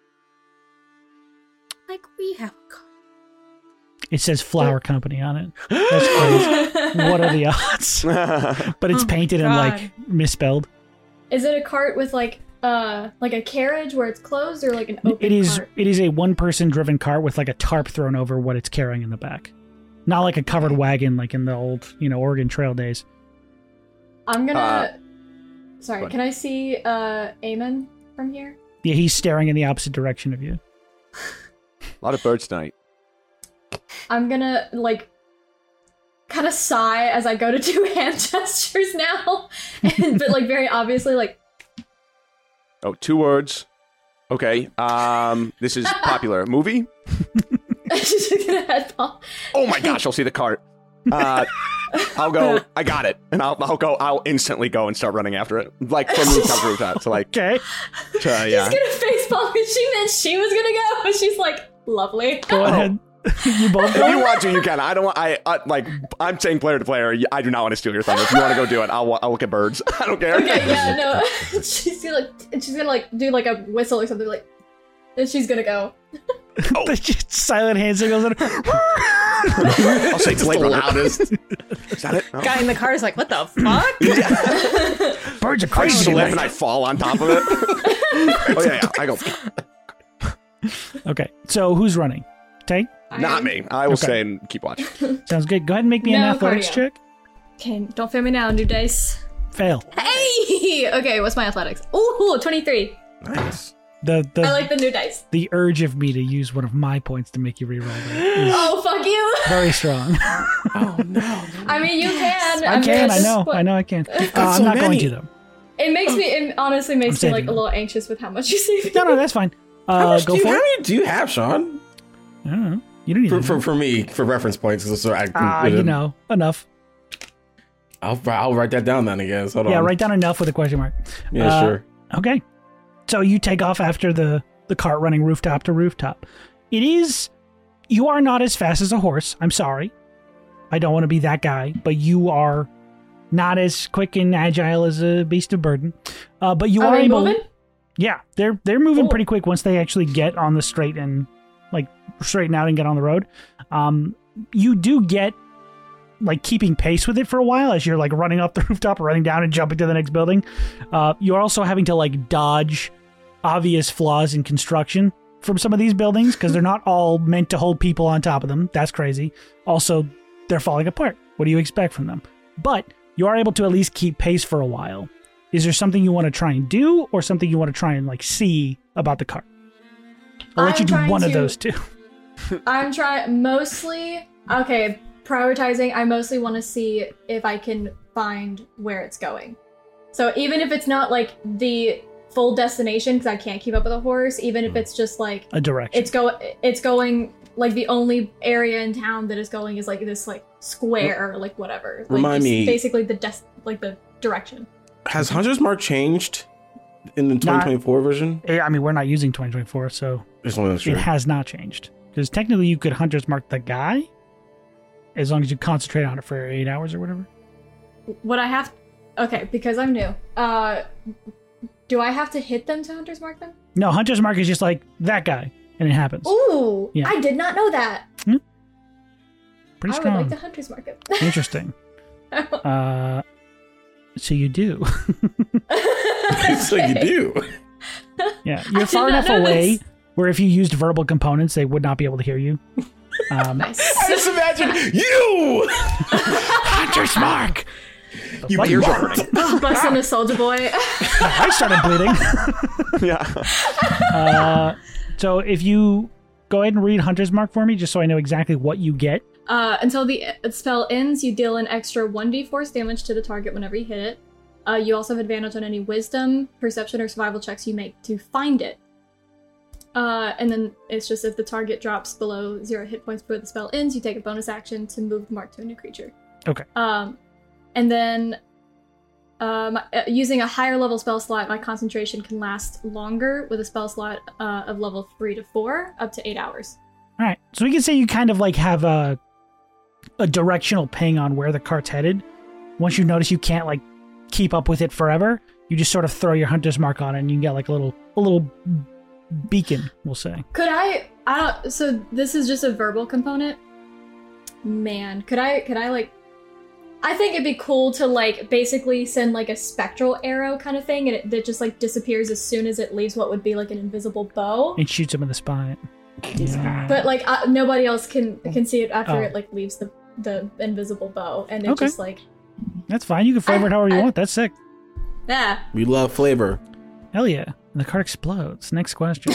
Like we have a car. It says Flower Company on it. That's crazy. What are the odds? But it's Oh, painted and God. like misspelled. Is it a cart with like uh like a carriage where it's closed, or like an open It is cart? it is a one-person driven cart with like a tarp thrown over what it's carrying in the back. Not like a covered wagon like in the old, you know, Oregon Trail days. I'm gonna. Uh, Sorry, go can I see uh Eamon from here? Yeah, he's staring in the opposite direction of you. A lot of birds tonight. I'm gonna like kind of sigh as I go to do hand gestures now, and but like very obviously like Oh, two words. Okay. Um, this is popular. Movie? she's just gonna head palm. Oh my gosh, I'll see the cart. Uh, I'll go, I got it. And I'll, I'll go, I'll instantly go and start running after it. Like from rooftop to rooftop. So like, Okay. to, uh, yeah. She's gonna face palm because she meant she was gonna go, but she's like lovely. Go ahead. You both If go? you want to, you can. I don't want, I, uh, like, I'm saying player to player. I do not want to steal your thunder. If you want to go do it, I'll, I'll look at birds. I don't care. Okay, yeah, no. she's gonna like she's gonna like do like a whistle or something like, and she's gonna go. The just silent hand signals. And I'll say It's Blade the Runner. loudest. Is that it? No. Guy in the car is like, what the fuck? Birds are I crazy. slip tonight. and I fall on top of it. Oh, yeah, yeah. I go, Okay, so who's running? Tay? not me. I will Okay. stay and keep watch. Sounds good. Go ahead and make me an No athletics cardio. check. Okay, don't fail me now, new dice. Fail. Hey! Okay, what's my athletics? Ooh, twenty-three. Nice. The the I like the new dice. the urge of me to use one of my points to make you reroll that is Oh, fuck you! very strong. Oh no. I mean, you can. I mean, can. at I this know. point- I know. I can. Uh, got I'm so not going many. to though. It makes me. It honestly I'm makes me saving like a them. little anxious with how much you save. No, no, that's fine. How Uh, much go do you, for how it. many do you have, Sean? I don't know. You don't need For, to for, know. for me, for reference points, so I can Ah, put you in- know enough. I'll, I'll write that down then, I guess. Hold Yeah, on. write down enough with a question mark. Yeah, Uh, sure. Okay. So you take off after the, the cart running rooftop to rooftop. It is... You are not as fast as a horse. I'm sorry. I don't want to be that guy, but you are not as quick and agile as a beast of burden. Uh, but you Are are they able. moving? Yeah, they're they're moving Cool. pretty quick once they actually get on the straight and like straighten out and get on the road. Um, you do get like keeping pace with it for a while as you're like running up the rooftop, running down, and jumping to the next building. Uh, you're also having to like dodge obvious flaws in construction from some of these buildings because they're not all meant to hold people on top of them. That's crazy. Also, they're falling apart. What do you expect from them? But you are able to at least keep pace for a while. Is there something you want to try and do, or something you want to try and like see about the cart? I'll let I'm you do trying one of to- those two. I'm trying mostly. Okay, prioritizing. I mostly want to see if I can find where it's going. So even if it's not like the full destination, because I can't keep up with a horse. Even if it's just like A direction. it's go, it's going like the only area in town that is going is like this like square or like whatever. Like, Remind just me- basically the des- like the direction. Has Hunter's Mark changed in the twenty twenty-four version? Eh, I mean, we're not using twenty twenty-four, so Just one of it has not changed. Because technically, you could Hunter's Mark the guy as long as you concentrate on it for eight hours or whatever. What I have, okay, because I'm new. Uh, do I have to hit them to Hunter's Mark them? No, Hunter's Mark is just like that guy, and it happens. Ooh, Yeah. I did not know that. Pretty I would strong. like to Hunter's Mark it. Interesting. Uh, so you do. So you do. Yeah, I you're did far not enough know away this. where if you used verbal components, they would not be able to hear you. Um, Nice. I just imagine you. Hunter's Mark. You, my ears are hurting. Busting a soldier boy. I started bleeding. Yeah. Uh, so if you go ahead and read Hunter's Mark for me, just so I know exactly what you get. Uh, until the spell ends, you deal an extra one d force damage to the target whenever you hit it. Uh, you also have advantage on any wisdom, perception, or survival checks you make to find it. Uh, and then it's just if the target drops below zero hit points before the spell ends, you take a bonus action to move the mark to a new creature. Okay. Um, and then um, uh, using a higher level spell slot, my concentration can last longer with a spell slot uh, of level three to four, up to eight hours. All right. So we can say you kind of like have a a directional ping on where the cart's headed. Once you notice you can't like keep up with it forever, you just sort of throw your Hunter's Mark on it and you can get like a little a little beacon, we'll say. Could I? I don't. So this is just a verbal component. Man, could I? Could I like? I think it'd be cool to like basically send like a spectral arrow kind of thing, and it that just like disappears as soon as it leaves what would be like an invisible bow. And shoots him in the spine. Yeah. But like uh, nobody else can can see it after Oh. it like leaves the the invisible bow, and it Okay. just like That's fine. You can flavor it however you I- want. That's sick. yeah. We love flavor. Hell yeah. And the cart explodes. Next question.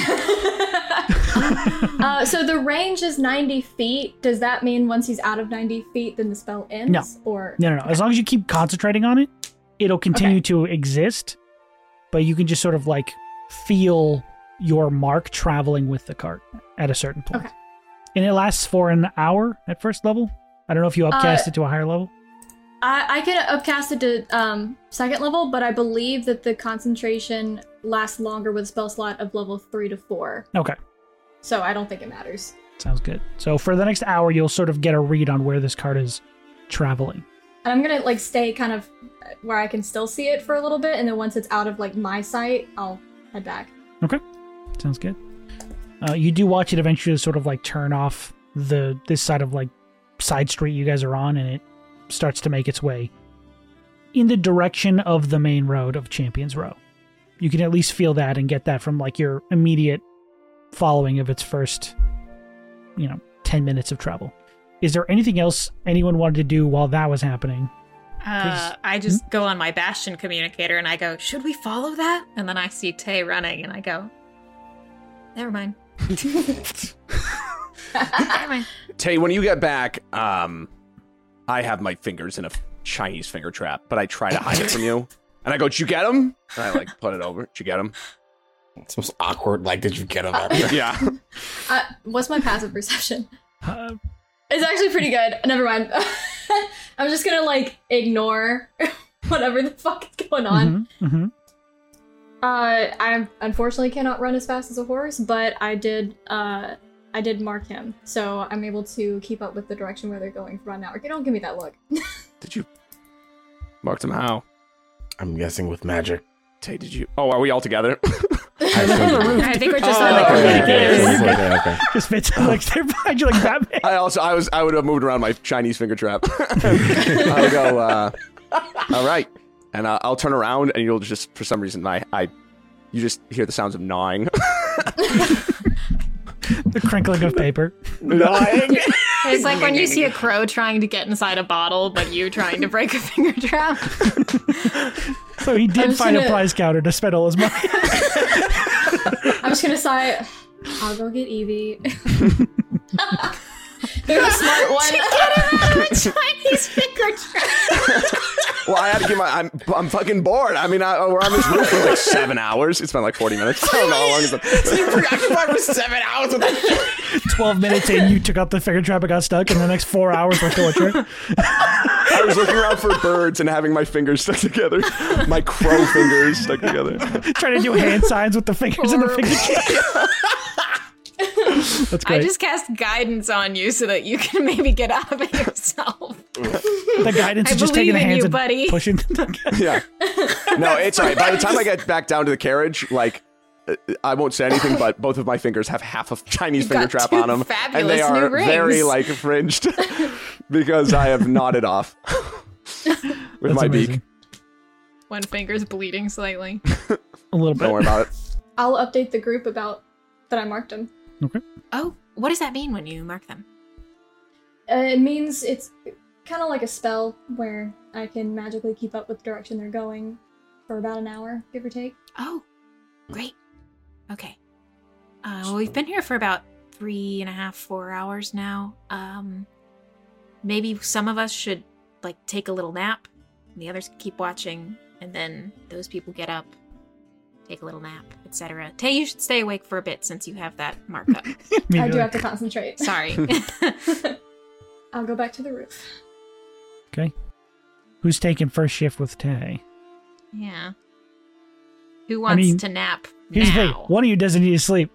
uh, so the range is ninety feet. Does that mean once he's out of ninety feet, then the spell ends? No. Or No, no, no. As long as you keep concentrating on it, it'll continue Okay. to exist, but you can just sort of like feel your mark traveling with the cart at a certain point. Okay. And it lasts for an hour at first level. I don't know if you upcast Uh, it to a higher level. I, I can upcast it to um, second level, but I believe that the concentration lasts longer with a spell slot of level three to four. Okay. So I don't think it matters. Sounds good. So for the next hour, you'll sort of get a read on where this cart is traveling. And I'm gonna like stay kind of where I can still see it for a little bit, and then once it's out of like my sight, I'll head back. Okay. Sounds good. Uh, you do watch it eventually sort of like turn off the this side of like side street you guys are on, and it starts to make its way in the direction of the main road of Champions Row. You can at least feel that and get that from like your immediate following of its first, you know, ten minutes of travel. Is there anything else anyone wanted to do while that was happening? Uh, I just go on my Bastion communicator and I go, should we follow that? And then I see Tay running and I go, never mind. Never mind. Tay, when you get back, um, I have my fingers in a Chinese finger trap, but I try to hide it from you. And I go, did you get him? And I like put it over. Did you get him? It's most awkward. Like, did you get him? Yeah. Uh, what's my passive perception? Uh, It's actually pretty good. Never mind. I'm just gonna like ignore whatever the fuck is going on. mhm, mhm. Uh, I unfortunately cannot run as fast as a horse, but I did. Uh, I did mark him, so I'm able to keep up with the direction where they're going for about an hour. Don't give me that look. Did you? Marked them how? I'm guessing with magic. Tay, did you? Oh, are we all together? I think we're just Oh, on the okay, communicators. okay, okay, okay. Just fits like they're behind you like Batman. I also, I was, I would have moved around my Chinese finger trap. I'll go. Uh, all right, and uh, I'll turn around, and you'll just, for some reason, I, I, you just hear the sounds of gnawing. The crinkling of paper. Gnawing. It's like when you see a crow trying to get inside a bottle, but you trying to break a finger trap. So he I'm did just find gonna- a prize counter to spend all his money. I'm just gonna sigh. I'll go get Evie. They're the smart one. Get him out of a Chinese finger trap. Well, I had to get my. I'm, I'm fucking bored. I mean, I, we're on this roof for like seven hours. It's been like forty minutes. I don't know how long it's been. So you're preoccupied for seven hours with that shit. Twelve minutes in, you took out the finger trap and got stuck, and the next four hours were torture. I was looking around for birds and having my fingers stuck together. My crow fingers stuck together. Trying to do hand signs with the fingers and the finger trap. That's I great. just cast guidance on you so that you can maybe get out of it yourself. The guidance I is just taking believe the in hands you, and buddy. pushing them together. Yeah. No, it's all right. By the time I get back down to the carriage, like, uh, I won't say anything, but both of my fingers have half a Chinese You've finger got trap two on them, and fabulous they are new rings. very like fringed because I have knotted off with That's my amazing. beak. One finger's bleeding slightly. A little bit. Don't worry about it. I'll update the group about that I marked them. Oh, what does that mean when you mark them? Uh, it means it's kind of like a spell where I can magically keep up with the direction they're going for about an hour, give or take. Oh, great. Okay. Uh, well, we've been here for about three and a half, four hours now. Um, maybe some of us should like take a little nap, and the others can keep watching, and then those people get up, take a little nap, et cetera. Tay, you should stay awake for a bit since you have that markup. Me I do really. have to concentrate. Sorry. I'll go back to the roof. Okay. Who's taking first shift with Tay? Yeah. Who wants mean, to nap Here's the thing. now? One of you doesn't need to sleep.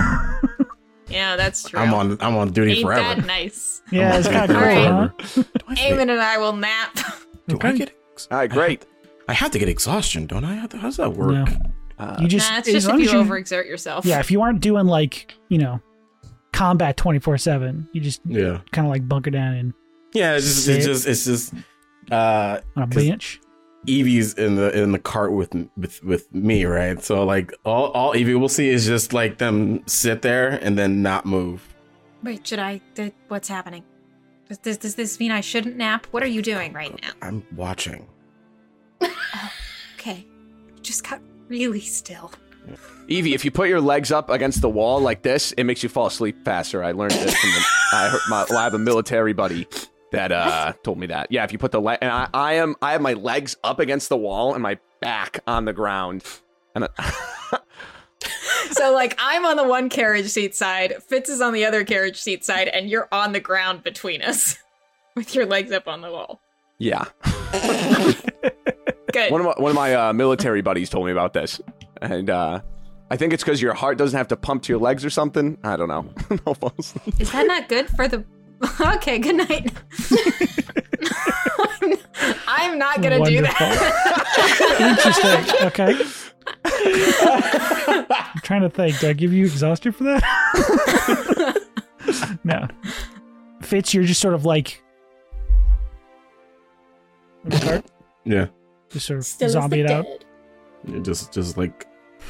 Yeah, that's true. I'm on. I'm on duty Ain't forever. that nice? Yeah, it's kind of All cool, right. huh? Do I, Eamon and I will nap. do I Okay. get? Ex- All right, great. I have to get exhaustion, don't I? How does that work? No. Uh, You just, nah, it's as just long if as you overexert yourself. Yeah, if you aren't doing like, you know, combat twenty-four seven, you just Yeah. kind of like bunker down in Yeah. It's just. It's Sit. just. It's just. Uh, on a 'Cause- bench. Evie's in the in the cart with with with me, right? So like all all Evie will see is just like them sit there and then not move. Wait, should I? Th- what's happening? Does this, does this mean I shouldn't nap? What are you doing right now? I'm watching. Okay. Just got really still. Evie, if you put your legs up against the wall like this, it makes you fall asleep faster. I learned this from the. I heard my. Well, I have a military buddy that uh told me that. Yeah, if you put the leg, and I, I am, I have my legs up against the wall and my back on the ground, and. I, So, like, I'm on the one carriage seat side, Fitz is on the other carriage seat side, and you're on the ground between us with your legs up on the wall. yeah. Good. One of my, one of my uh, military buddies told me about this, and uh, I think it's because your heart doesn't have to pump to your legs or something. I don't know. I'll fall asleep. Is that not good for the. Okay, good night. I'm, I'm not gonna do that. Interesting. Okay. I'm trying to think. Do I give you exhaustion for that? No. Fitz, you're just sort of like in the cart, Yeah. just sort of Still as the zombie it out. dead. You're just just like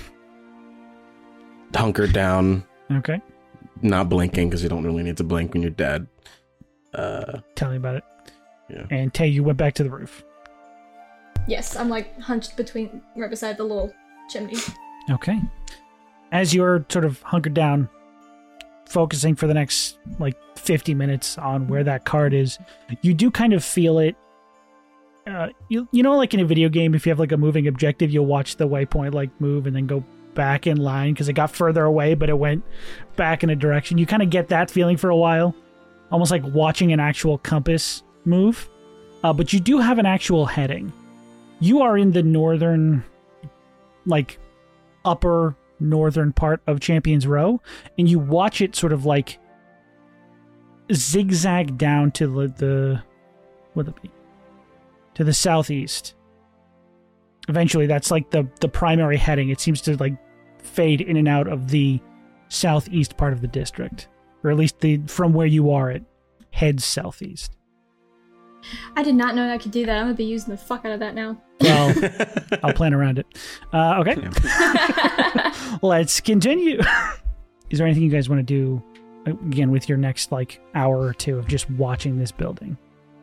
hunkered down, Okay. not blinking because you don't really need to blink when you're dead. Uh, Tell me about it. Yeah. And Tay, you went back to the roof. Yes, I'm like hunched between, right beside the little chimney. Okay. As you're sort of hunkered down, focusing for the next like fifty minutes on where that card is, you do kind of feel it. Uh, you you know, like in a video game, if you have like a moving objective, you'll watch the waypoint like move and then go back in line because it got further away, but it went back in a direction. You kind of get that feeling for a while, almost like watching an actual compass move. Uh, but you do have an actual heading. You are in the northern, like, upper northern part of Champions Row, and you watch it sort of like zigzag down to the, the what would it be? to the southeast. Eventually, that's like the, the primary heading. It seems to like fade in and out of the southeast part of the district. Or at least the from where you are, it heads southeast. I did not know I could do that. I'm going to be using the fuck out of that now. Well, I'll plan around it. Uh, okay. Let's continue. Is there anything you guys want to do, again, with your next, like, hour or two of just watching this building?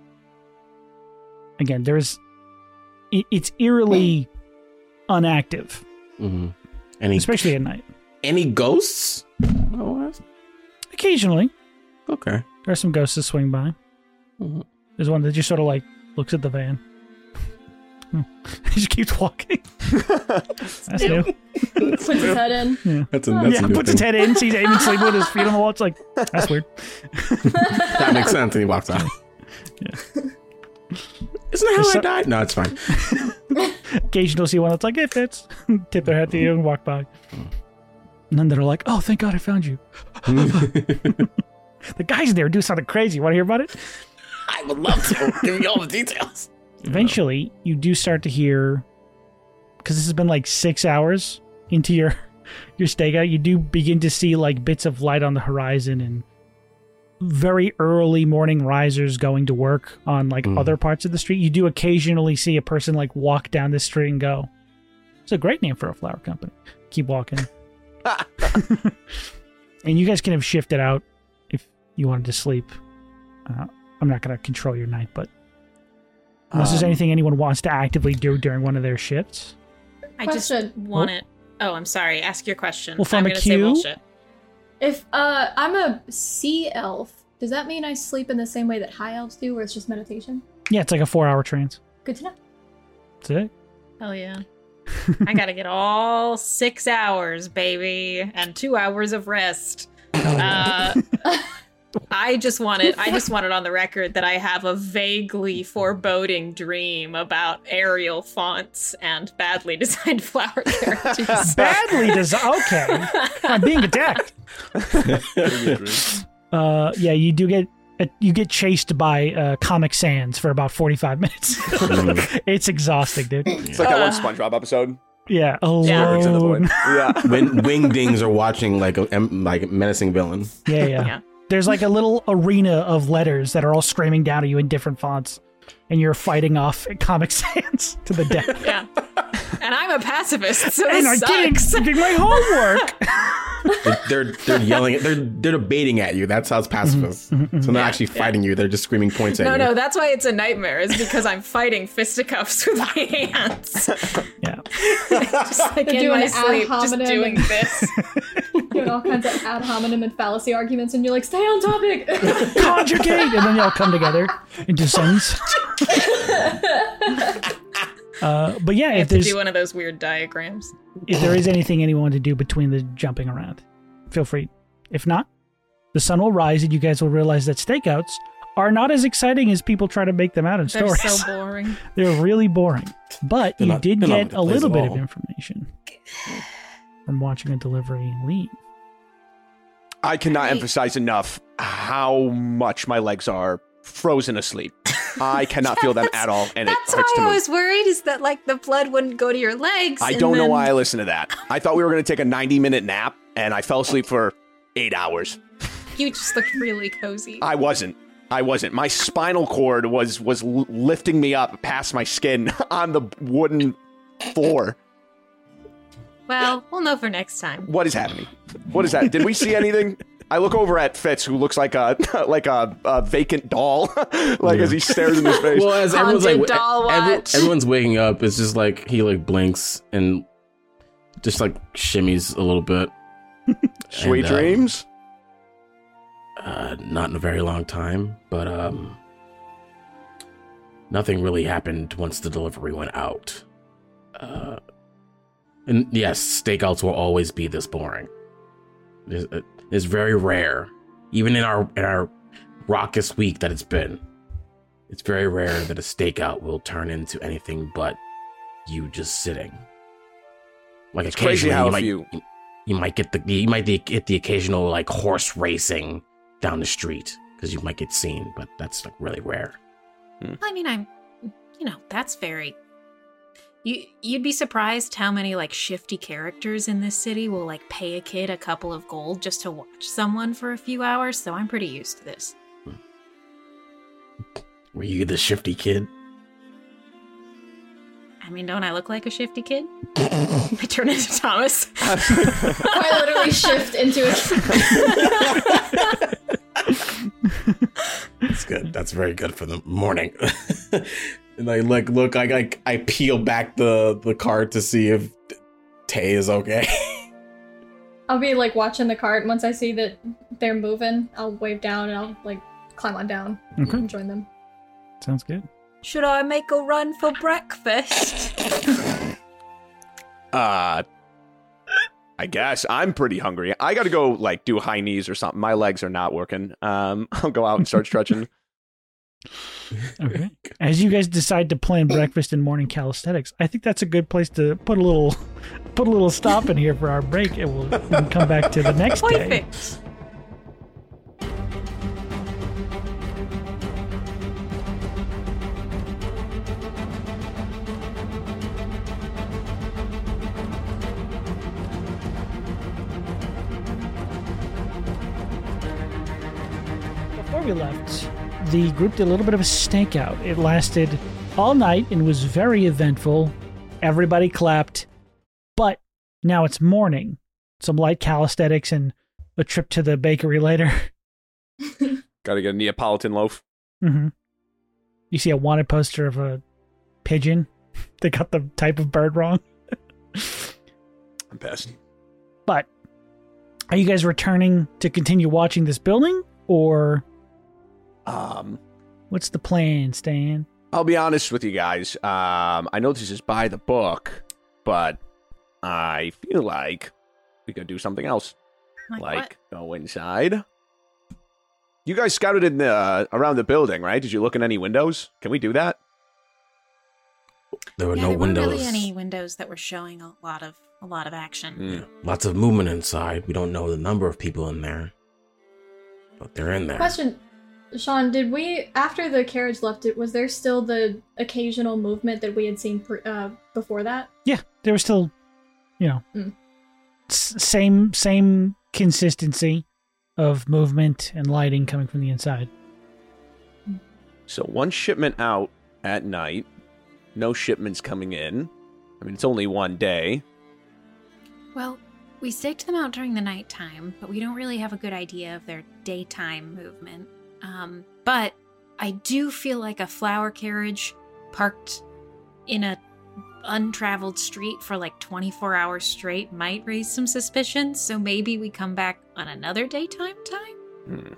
Again, there's... It, it's eerily unactive. Mm-hmm. Any, especially at night. Any ghosts? Oh, occasionally. Okay. There are some ghosts that swing by. Mm-hmm. There's one that just sort of, like, looks at the van. He just keeps walking. That's new. Puts his head in. Yeah, that's a, that's yeah a new puts thing. his head in, sees Amy sleeping with his feet on the wall. It's like, that's weird. That makes sense. And he walks out. Yeah. Isn't that how so- I died? No, it's fine. Occasionally you'll see one that's like, it fits. Tip their head to you and walk by. And then they're like, oh, thank God I found you. The guys there do something crazy. Want to hear about it? I would love to. Give me all the details. Eventually, you do start to hear, because this has been like six hours into your your stakeout, you do begin to see like bits of light on the horizon and very early morning risers going to work on like Mm. other parts of the street. You do occasionally see a person like walk down the street and go, it's a great name for a flower company. Keep walking. And you guys can have shifted out if you wanted to sleep. Uh, I'm not going to control your night, but unless there's Um, anything anyone wants to actively do during one of their shifts. I just Question. want it. Oh, I'm sorry. Ask your question. Well, from I'm a going to say queue? bullshit. If uh, I'm a sea elf, does that mean I sleep in the same way that high elves do, where it's just meditation? Yeah, it's like a four-hour trance. Good to know. That's it. Hell yeah. I got to get all six hours, baby, and two hours of rest. Uh, I just want it. I just want it on the record that I have a vaguely foreboding dream about Arial fonts and badly designed flower characters. Badly designed. Okay. I'm being attacked. Uh, yeah, you do get uh, you get chased by uh, Comic Sans for about forty-five minutes. It's exhausting, dude. It's like that one SpongeBob episode. Yeah, Yeah. Brings in the alone. void. Yeah. When wingdings are watching like a em- like a menacing villain. Yeah, yeah, Yeah. There's like a little arena of letters that are all screaming down at you in different fonts, and you're fighting off Comic Sans to the death. Yeah. And I'm a pacifist, so And I this didn't sucks. do my homework. They're they're, they're yelling. They're they're debating at you. That's how it's pacifist. So they're not actually fighting you. They're just screaming points at No, you. no, that's why it's a nightmare, is because I'm fighting fisticuffs with my hands. Yeah. Just like They're in doing my ad sleep, just hominem doing and- this. Doing all kinds of ad hominem and fallacy arguments, and you're like, stay on topic. Conjugate, and then they all come together into sentence. Uh, but yeah, I if have to there's do one of those weird diagrams. if there is anything anyone want to do between the jumping around, feel free. If not, the sun will rise and you guys will realize that stakeouts are not as exciting as people try to make them out in They're stories. so boring. They're really boring. But They're you not- did they're not get the a place little at bit of all. information from watching a delivery leave. I cannot Right. emphasize enough how much my legs are frozen asleep. I cannot feel them That's- at all, and it That's hurts to why I move. was worried, is that like the blood wouldn't go to your legs. I and don't know then- why I listened to that. I thought we were going to take a ninety minute nap, and I fell asleep for eight hours. You just looked really cozy. I wasn't. I wasn't. My spinal cord was was l- lifting me up past my skin on the wooden floor. Well, we'll know for next time. What is happening? What is that? Did we see anything? I look over at Fitz, who looks like a like a, a vacant doll, like as he stares in his face. Well, as Haunted everyone's like, doll every- watch. everyone's waking up, it's just like he like blinks and just like shimmies a little bit. Sweet and, uh, dreams. Uh, not in a very long time, but um, nothing really happened once the delivery went out. Uh, and yes, stakeouts will always be this boring. It's, it's very rare, even in our in our raucous week that it's been. It's very rare that a stakeout will turn into anything but you just sitting. Like It's crazy occasionally how you if might you- you might get the you might get the occasional like horse racing down the street because you might get seen, but that's like really rare. I mean, I'm you know, that's very. You you'd be surprised how many like shifty characters in this city will like pay a kid a couple of gold just to watch someone for a few hours. So I'm pretty used to this. Were you the shifty kid? I mean, don't I look like a shifty kid? I turn into Thomas. I literally shift into it. That's good. That's very good for the morning. And I like look, I, I I peel back the the cart to see if Tay is okay. I'll be like watching the cart. Once I see that they're moving, I'll wave down and I'll like climb on down Okay. and join them. Sounds good. Should I make a run for breakfast? Uh, I guess I'm pretty hungry. I gotta go, like, do high knees or something. My legs are not working. Um, I'll go out and start stretching. Okay. As you guys decide to plan breakfast and morning calisthenics, I think that's a good place to put a little, put a little stop in here for our break, and we'll, we can come back to the next day. Perfect. Before we left, the group did a little bit of a stakeout. It lasted all night and was very eventful. Everybody clapped. But now it's morning. Some light calisthenics and a trip to the bakery later. Gotta get a Neapolitan loaf. Mm-hmm. You see a wanted poster of a pigeon. They got the type of bird wrong. I'm pissed. But are you guys returning to continue watching this building, or Um, what's the plan, Stan? I'll be honest with you guys. Um, I know this is by the book, but I feel like we could do something else. Like, Like, what? go inside. You guys scouted in the uh, around the building, right? Did you look in any windows? Can we do that? There were Yeah, no there weren't windows. really any windows that were showing a lot of a lot of action. Mm. Lots of movement inside. We don't know the number of people in there, but they're in there. Question, Sean, did we, after the carriage left it, was there still the occasional movement that we had seen pre- uh, before that? Yeah, there was still, you know, Mm. s- same same consistency of movement and lighting coming from the inside. So one shipment out at night. No shipments coming in. I mean, it's only one day. Well, we staked them out during the nighttime, but we don't really have a good idea of their daytime movement. Um, but I do feel like a flower carriage parked in a untraveled street for like twenty-four hours straight might raise some suspicions, so maybe we come back on another daytime time? Hmm.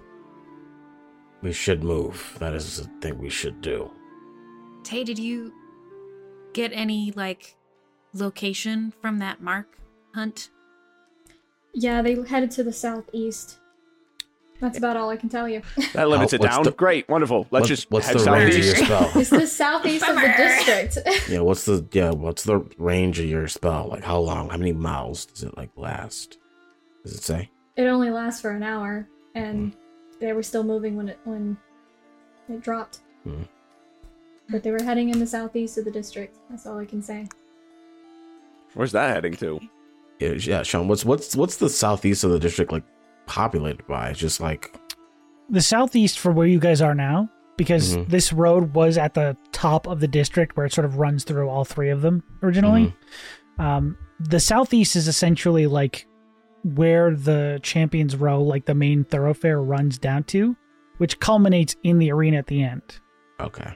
We should move. That is the thing we should do. Tay, did you get any, like, location from that mark hunt? Yeah, they headed to the southeast. That's about all I can tell you. That limits How- it what's down. the- Great, wonderful. Let's What- just what's head the range of your southeast. spell? It's the southeast of the Bummer. district. Yeah, what's the yeah? What's the range of your spell? Like how long? How many miles does it like last? Does it say? It only lasts for an hour, and they were still moving when it when it dropped. Hmm. But they were heading in the southeast of the district. That's all I can say. Where's that heading to? Yeah, yeah, Sean. What's what's what's the southeast of the district like populated by? It's just like The southeast for where you guys are now, because Mhm. this road was at the top of the district where it sort of runs through all three of them originally. Um, the southeast is essentially like where the Champions Row, like the main thoroughfare, runs down to, which culminates in the arena at the end. okay.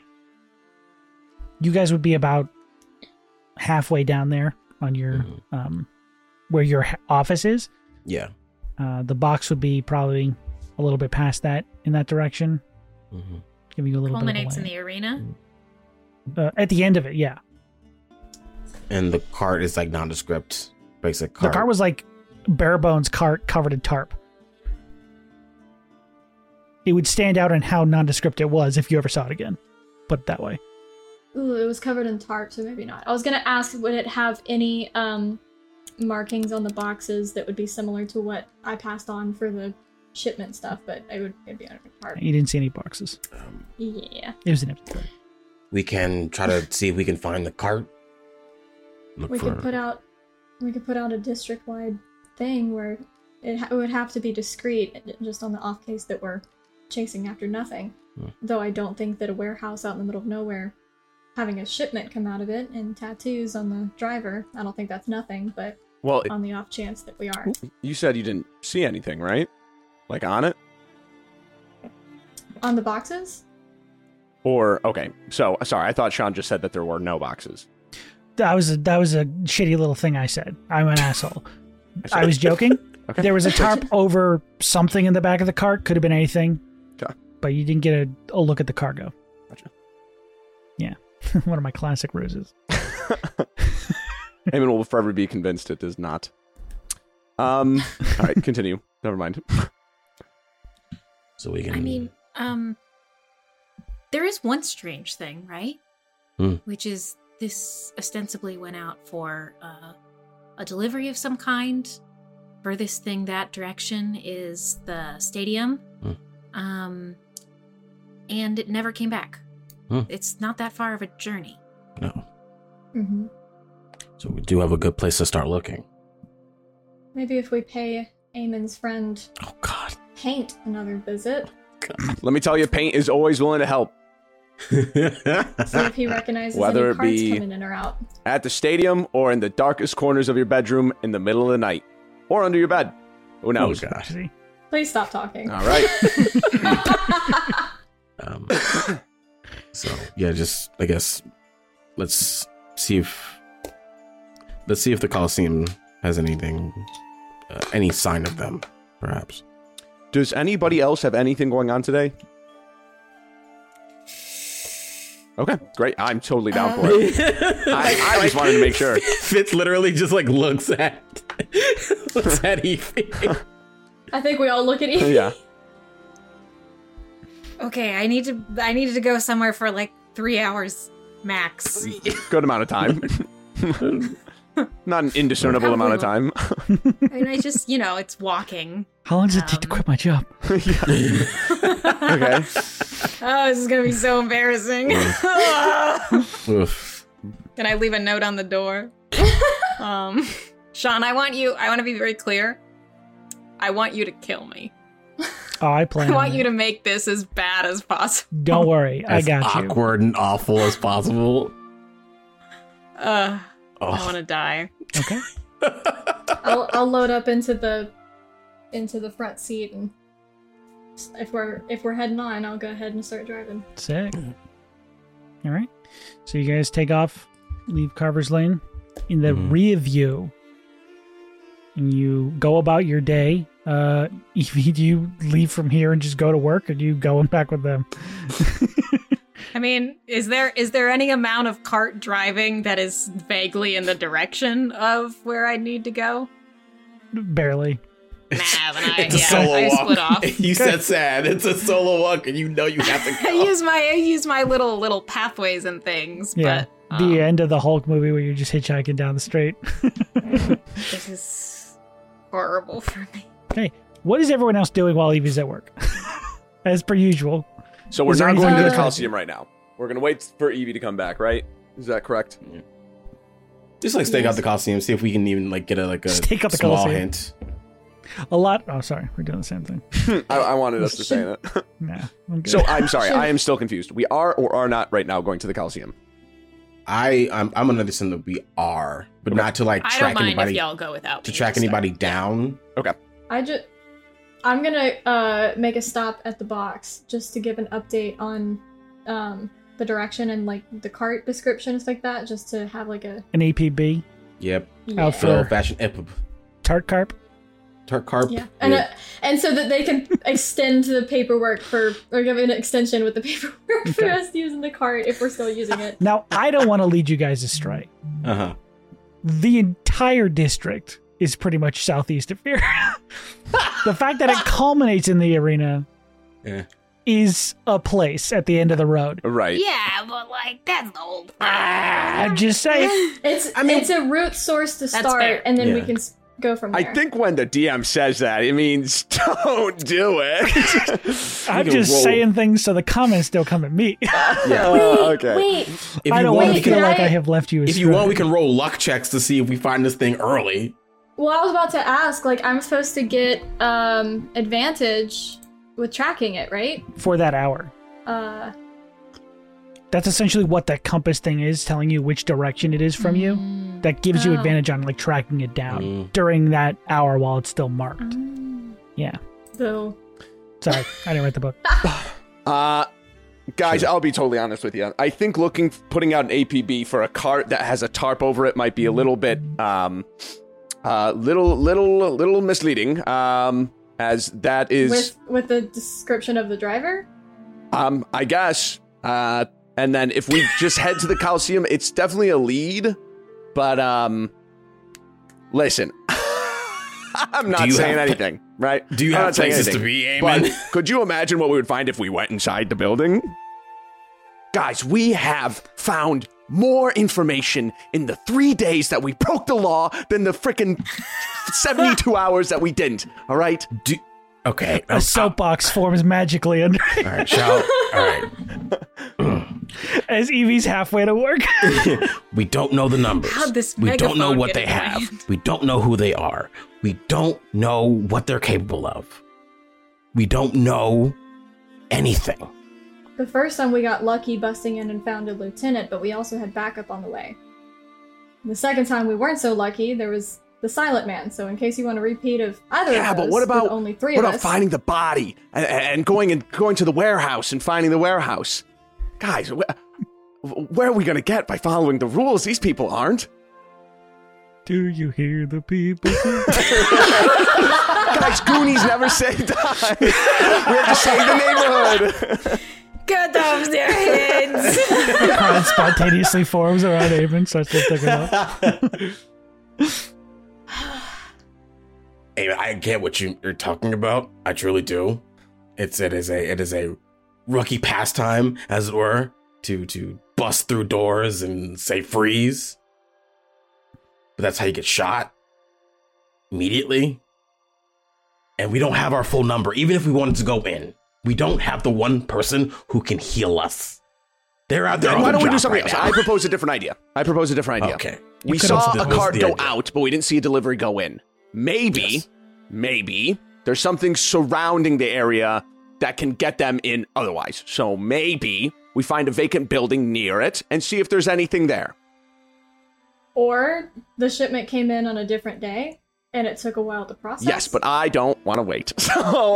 You guys would be about halfway down there on your Mhm. um, where your ha- office is. Yeah. Uh, the box would be probably a little bit past that in that direction, hmm giving you a little Culminates bit in of a the arena? way. Uh, at the end of it, yeah. And the cart is like nondescript, basic cart. The cart was like bare bones cart covered in tarp. It would stand out in how nondescript it was if you ever saw it again. Put it that way. Ooh, it was covered in tarp, so maybe not. I was gonna ask, would it have any um markings on the boxes that would be similar to what I passed on for the shipment stuff? But it would it'd be under tarp. You didn't see any boxes. Um, Yeah. It was an empty cart. we can try to see if we can find the cart. Look We for... could put out, we could put out a district-wide thing where it, ha- it would have to be discreet, just on the off case that we're chasing after nothing. Hmm. Though I don't think that a warehouse out in the middle of nowhere, having a shipment come out of it and tattoos on the driver, I don't think that's nothing. But Well, it, on the off chance that we are, you said you didn't see anything, right? Like on it? on the boxes. Or, okay, so, sorry, I thought Sean just said that there were no boxes. That was a, that was a shitty little thing I said. I'm an asshole. I was joking. Okay. There was a tarp over something in the back of the cart. Could have been anything. Okay. But you didn't get a, a look at the cargo. Gotcha. Yeah. One of my classic ruses. Eamon will forever be convinced it does not. Um, all right, continue. Never mind. So we can. I mean, um, there is one strange thing, right? Hmm. Which is this ostensibly went out for uh, a delivery of some kind. Furthest thing that direction is the stadium. Hmm. Um, and it never came back. Hmm. It's not that far of a journey. No. Mm-hmm. So we do have a good place to start looking. Maybe if we pay Eamon's friend Oh God. Paint another visit, Let me tell you, Paint is always willing to help. see if he recognizes Whether any it cards be- coming in or out. At the stadium or in the darkest corners of your bedroom in the middle of the night. Or under your bed. Who Oh knows? God. See? Please stop talking. All right. Um, so yeah, just I guess let's see if let's see if the Coliseum has anything, uh, any sign of them, perhaps. Does anybody else have anything going on today? Okay, great. I'm totally down for it. I, I just wanted to make sure. Fitz literally just like looks at looks at Evie. I think we all look at each. Yeah. Okay, I need to. I needed to go somewhere for like three hours max. Good amount of time. Not an indiscernible How amount of little? time. I mean, I just, you know, it's walking. How long does it take to Um, quit my job? Okay. Oh, this is gonna be so embarrassing. Oof. Can I leave a note on the door? um, Sean, I want you. I want to be very clear. I want you to kill me. Oh, I I plan on want it. you to make this as bad as possible. Don't worry. I As got you. awkward and awful as possible. Uh, I Oh. want to die. Okay. I'll I'll load up into the into the front seat, and if we're if we're heading on, I'll go ahead and start driving. Sick. All right. So you guys take off, leave Carver's Lane in the Mhm. rear view, and you go about your day. Uh, Evie, do you leave from here and just go to work, or do you going back with them? I mean, is there is there any amount of cart driving that is vaguely in the direction of where I need to go? Barely. Nah, then I, It's a yeah, solo I walk. split off. You said sad. It's a solo walk, and you know you have to I go. use my I use my little little pathways and things. Yeah. But, um, The end of the Hulk movie where you're just hitchhiking down the street. This is horrible for me. Okay. What is everyone else doing while Evie's at work? As per usual. So we're Is there not going anything to the else? Coliseum right now. We're going to wait for Evie to come back, right? Is that correct? Just like stake out Yes. the Coliseum, see if we can even like get a like a Stake out the small Coliseum. hint. A lot. Oh, sorry. We're doing the same thing. I, I wanted us to say that. Nah. I'm good. So I'm sorry. Should- I am still confused. We are or are not right now going to the Coliseum. I I'm I'm under the assumption that we are, but not to like I don't track mind anybody if y'all go without to me, track just so- anybody down. I just I'm gonna uh make a stop at the box just to give an update on um the direction and like the cart description and stuff like that, just to have like a An A P B. Yep, yeah. Outfit. good old fashioned epip. Tart carp. Turk carp. Yeah, and uh, and so that they can extend the paperwork for, or give an extension with the paperwork for Okay. us using the cart if we're still using it. Now, I don't want to lead you guys astray. Uh huh. The entire district is pretty much southeast of here. The fact that it culminates in the arena Yeah. is a place at the end of the road. Right. Yeah, but like that's the old. I'm just saying. It's I mean- it's a root source to That's start, fair. and then we Yeah. can s- go from there. I think when the D M says that, it means don't do it. I'm can just roll. saying things so the comments don't come at me. Yeah. Uh, okay. Wait, If I you don't want, want we to feel can. Can like I- I have left you If you want, we astray. can roll luck checks to see if we find this thing early. well, I was about to ask, like, I'm supposed to get um advantage with tracking it, right? For that hour. Uh, That's essentially what that compass thing is, telling you which direction it is from you. That gives you Oh. advantage on like tracking it down Mm. during that hour while it's still marked. Yeah. so Sorry, I didn't write the book. Uh, guys, I'll be totally honest with you. I think looking, putting out an A P B for a cart that has a tarp over it might be a little bit, um, uh, little, little, little misleading. Um, as that is, with with the description of the driver. um, I guess. Uh, and then if we just head to the Coliseum, it's definitely a lead. But um, listen, I'm Do not you saying have- anything, right? Do you I'm have not saying places to anything. be, But Eamon? could you imagine what we would find if we went inside the building? Guys, we have found more information in the three days that we broke the law than the frickin' seventy-two hours that we didn't, all right? Do, okay. A soapbox forms magically under All right, shall. All right. as Evie's halfway to work. We don't know the numbers. How'd this we don't know megaphone what get they in my have. hand? We don't know who they are. We don't know what they're capable of. We don't know anything. The first time we got lucky busting in and found a lieutenant, but we also had backup on the way. The second time we weren't so lucky, there was the Silent Man. So in case you want a repeat of either Yeah, of but those, what about with only three what of about us. finding the body and, and going and going to the warehouse and finding the warehouse? Guys, wh- where are we gonna get by following the rules? These people aren't. Do you hear the people? Guys, Goonies never say die. We have to save the neighborhood. Cut off their heads. Pride spontaneously forms around Eamon, starts lifting him up. Hey, I get what you, you're talking about. I truly do. It's it is a it is a rookie pastime, as it were, to to bust through doors and say freeze. But that's how you get shot immediately. And we don't have our full number, even if we wanted to go in. We don't have the one person who can heal us. They're out there. Then on why the don't we do job something right else? now. I propose a different idea. I propose a different idea. Okay. We could saw also- a What's cart the go idea? out, but we didn't see a delivery go in. Maybe, Yes. maybe there's something surrounding the area that can get them in otherwise. So maybe we find a vacant building near it and see if there's anything there. Or the shipment came in on a different day, and it took a while to process. Yes, but I don't want to wait. So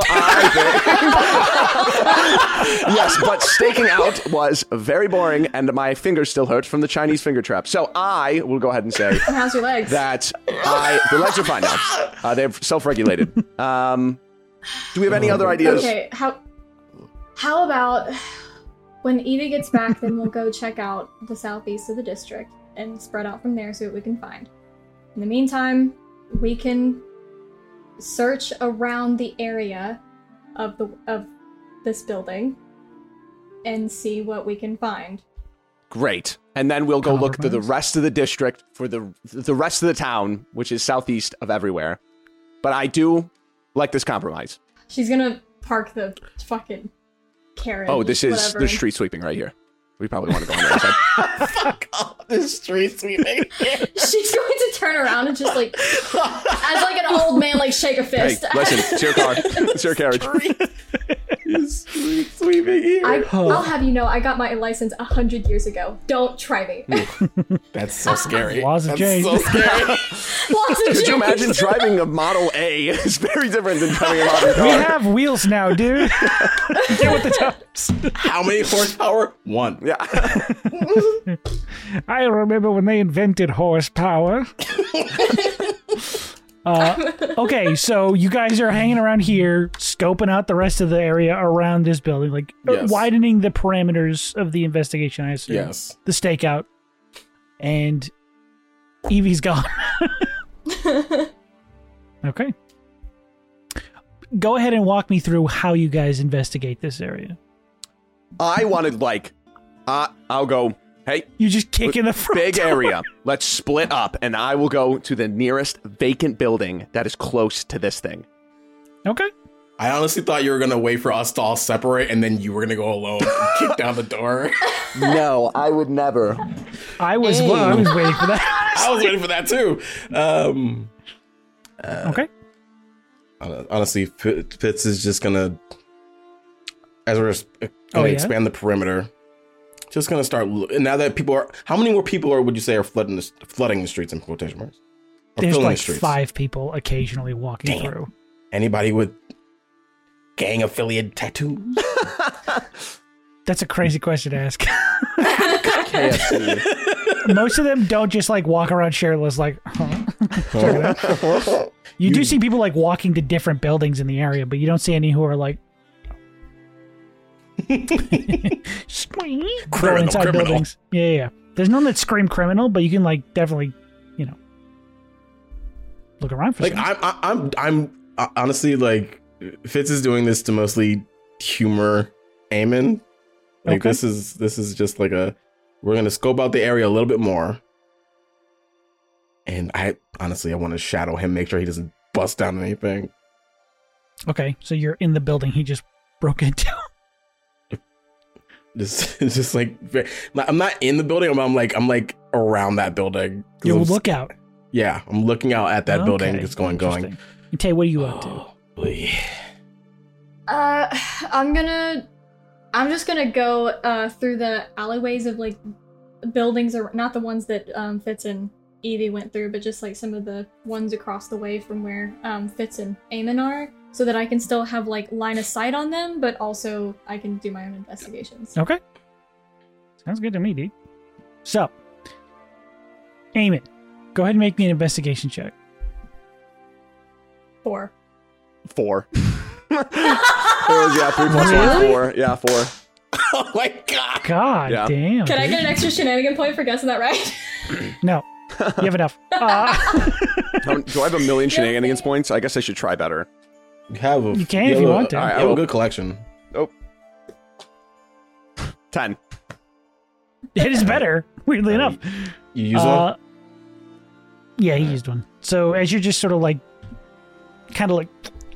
I think... yes, but staking out was very boring, and my fingers still hurt from the Chinese finger trap. So I will go ahead and say How's your legs? that I the legs are fine now. Uh, they've self-regulated. Um, do we have any other ideas? Okay, how how about when Evie gets back, then we'll go check out the southeast of the district and spread out from there, see what we can find. In the meantime, we can search around the area of the of this building and see what we can find. Great. And then we'll go look through the Compromise. rest of the district for the the rest of the town, which is southeast of everywhere. But I do like this compromise. She's gonna park the fucking carriage. Oh, this is whatever. the street sweeping right here. We probably want to go on the other side. Fuck off the street sweeping. She's going to turn around and just like, as like an old man, like shake a Hey, fist. listen, it's your car. It's your carriage. Street sweeping here. I, I'll have you know, I got my license a hundred years ago. Don't try me. That's so scary. Laws of That's change. so scary. Lots of Could you change. imagine driving a Model A? It's very different than driving a modern We car. have wheels now, dude. Get with the times. How many horsepower? One. Yeah. I remember when they invented horsepower. uh, okay, so you guys are hanging around here, scoping out the rest of the area around this building, like uh, Yes. widening the parameters of the investigation, I assume. Yes. The stakeout. And Evie's gone. Okay. Go ahead and walk me through how you guys investigate this area. I wanted, like, uh, I'll go, Hey, You just kick in the front big door. area. Let's split up, and I will go to the nearest vacant building that is close to this thing. Okay. I honestly thought you were gonna wait for us to all separate, and then you were gonna go alone and kick down the door. No, I would never. I was well, I was waiting for that. I was waiting for that too. Um, Okay. honestly, F- Fitz is just gonna, as we're gonna Oh, yeah? expand the perimeter, just gonna start. lo- Now that people are, how many more people are would you say are flooding the, flooding the streets in quotation marks? Or There's filling the like streets? five people occasionally walking Damn. through. Anybody with gang affiliate tattoos? That's a crazy question to ask. K F C. Most of them don't just like walk around shirtless like, huh. Check it out. You do see people like walking to different buildings in the area, but you don't see any who are like going Criminal, inside criminal. buildings. Yeah, yeah, yeah. There's none that scream criminal, but you can like definitely, you know, look around for Like some. I'm, I- I'm, I'm uh, honestly like Fitz is doing this to mostly humor Eamon. Like Okay. this is this is just like a we're gonna scope out the area a little bit more. And I honestly I want to shadow him, make sure he doesn't bust down anything. Okay, so you're in the building he just broke into. Just it's just like very, I'm not in the building, but I'm like I'm like around that building. 'Cause Your I'm s- lookout. Yeah, I'm looking out at that building, Okay, just going going. interesting. And Tay, what are you up to? Oh, boy. Uh, I'm gonna, I'm just gonna go uh through the alleyways of like buildings, or not the ones that um Fitz and Evie went through, but just like some of the ones across the way from where um Fitz and Eamon are, so that I can still have like line of sight on them, but also I can do my own investigations. Okay. Sounds good to me, dude. So, Eamon, go ahead and make me an investigation check. Four. Four. It was, yeah, three plus one, Really? four. Yeah, four. Oh my god. God Yeah. damn. Can I dude. get an extra shenanigan point for guessing that right? No. You have enough. Uh, How- Do I have a million shenanigans points? I guess I should try better. You have a You can if have you a- want to. You Alright, I have a will. good collection. Ten. it is better, weirdly enough. You use Uh, one? Yeah, he used one. So as you're just sort of like, kind of like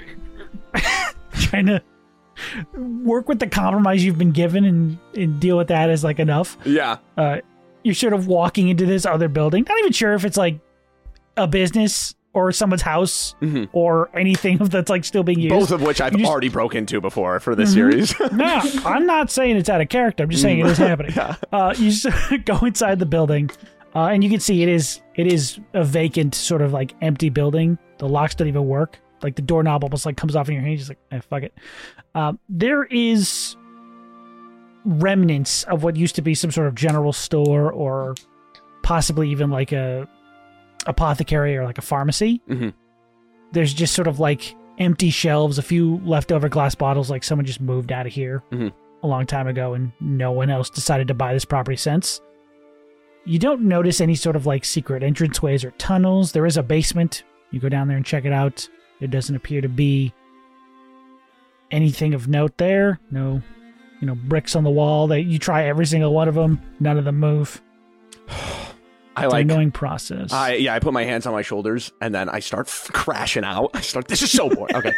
trying to work with the compromise you've been given and, and deal with that as like enough, Yeah. uh, you're sort of walking into this other building. Not even sure if it's like a business or someone's house Mhm. or anything that's like still being used. Both of which I've You just- already broke into before for this Mhm. series. No, I'm not saying it's out of character. I'm just saying it is happening. Yeah. Uh, you just go inside the building, uh, and you can see it is it is a vacant, sort of like empty building. The locks don't even work. Like the doorknob almost like comes off in your hand. You're just like, eh, fuck it. Um, there is remnants of what used to be some sort of general store, or possibly even like a apothecary or like a pharmacy. Mhm. There's just sort of like empty shelves, a few leftover glass bottles, like someone just moved out of here Mhm. a long time ago and no one else decided to buy this property since. You don't notice any sort of like secret entranceways or tunnels. There is a basement. You go down there and check it out. There doesn't appear to be anything of note there. No, you know, bricks on the wall. That you try every single one of them. None of them move. I It's like. an annoying process. I yeah. I put my hands on my shoulders and then I start f- crashing out. I start. This is so boring. Okay.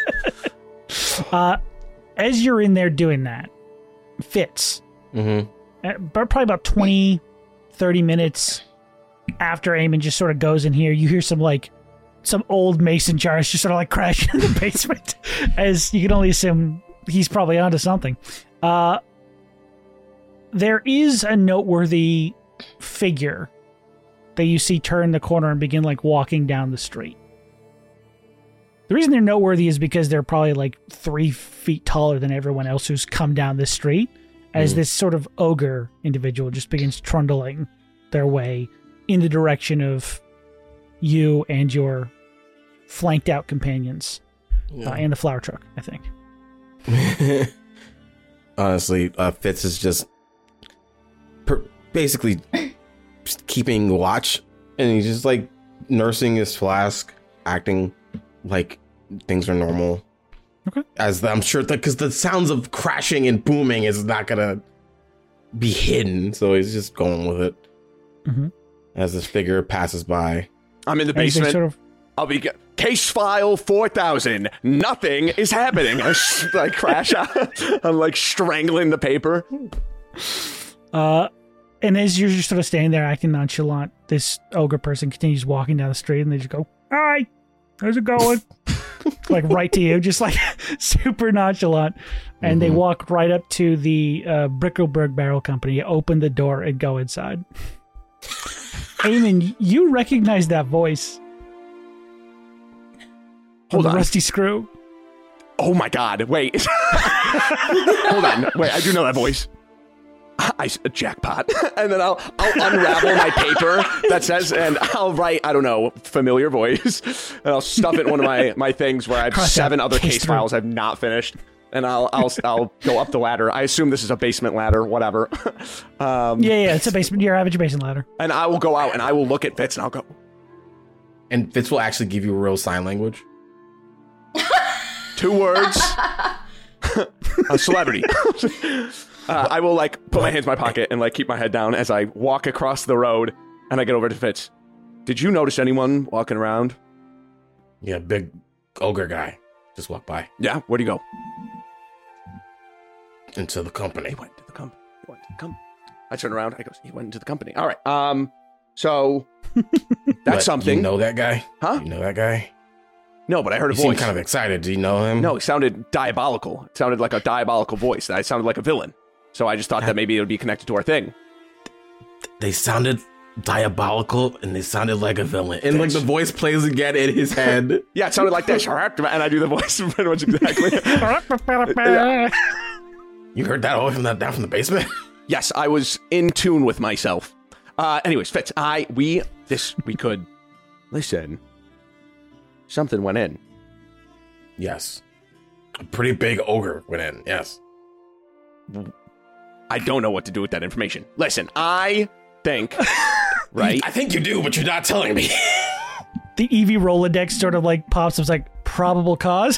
Uh, as you're in there doing that, Fitz, Mm-hmm. uh, but probably about twenty, thirty minutes after Eamon just sort of goes in here, you hear some like some old mason jars just sort of like crashing in the basement, as you can only assume he's probably onto something. Uh, there is a noteworthy figure that you see turn the corner and begin like walking down the street. The reason they're noteworthy is because they're probably like three feet taller than everyone else who's come down this street, as Mm. this sort of ogre individual just begins trundling their way in the direction of you and your flanked out companions, uh, and the flower truck, I think. Honestly, uh, Fitz is just per- basically just keeping watch, and he's just like nursing his flask, acting like things are normal. Okay. As the, I'm sure, because the sounds of crashing and booming is not gonna be hidden, so he's just going with it Mm-hmm. as this figure passes by. I'm in the Anything basement. sort of I'll be case file four thousand. Nothing is happening. I sh- like crash out. I'm like strangling the paper. Uh, and as you're just sort of standing there acting nonchalant, this ogre person continues walking down the street, and they just go, "Hi, how's it going?" Like right to you, just like super nonchalant. And they Mhm. walk right up to the uh, Brickleberg Barrel Company, open the door, and go inside. Eamon, you recognize that voice. From Hold the on. Rusty Screw. Oh my god, wait. Hold on. Wait, I do know that voice. I a jackpot. And then I'll I'll unravel my paper that says, and I'll write, I don't know, familiar voice. And I'll stuff it in one of my, my things where I have Cross seven out, other case case through. files I've not finished. And I'll I'll I'll go up the ladder. I assume this is a basement ladder, whatever. um, Yeah, yeah, it's a basement. You're average basement ladder. And I will go out and I will look at Fitz and I'll go, And Fitz will actually give you real sign language. two words, a celebrity. uh, I will like put my hands in my pocket and like keep my head down as I walk across the road and I get over to Fitz. Did you notice anyone walking around? Yeah, big ogre guy just walked by Yeah, where'd he go? into the company. He went to the company. He went to the company. I turn around. I go, he went into the company. All right. Um, so that's But something. You know that guy? Huh? You know that guy? No, but I heard a You seem voice. kind of excited. Do you know him? No, it sounded diabolical. It sounded like a diabolical voice. I sounded like a villain. So I just thought that maybe it would be connected to our thing. They sounded diabolical and they sounded like a villain. And like Bitch. the voice plays again in his head. Yeah, it sounded like this. And I do the voice pretty much exactly. You heard that all the way from that down from the basement? Yes, I was in tune with myself. Uh, anyways, Fitz, I, we, this, we could, listen, something went in. Yes. A pretty big ogre went in, yes. I don't know what to do with that information. Listen, I think, right? I think you do, but you're not telling me. The Eevee Rolodex sort of like pops up, it's like probable cause.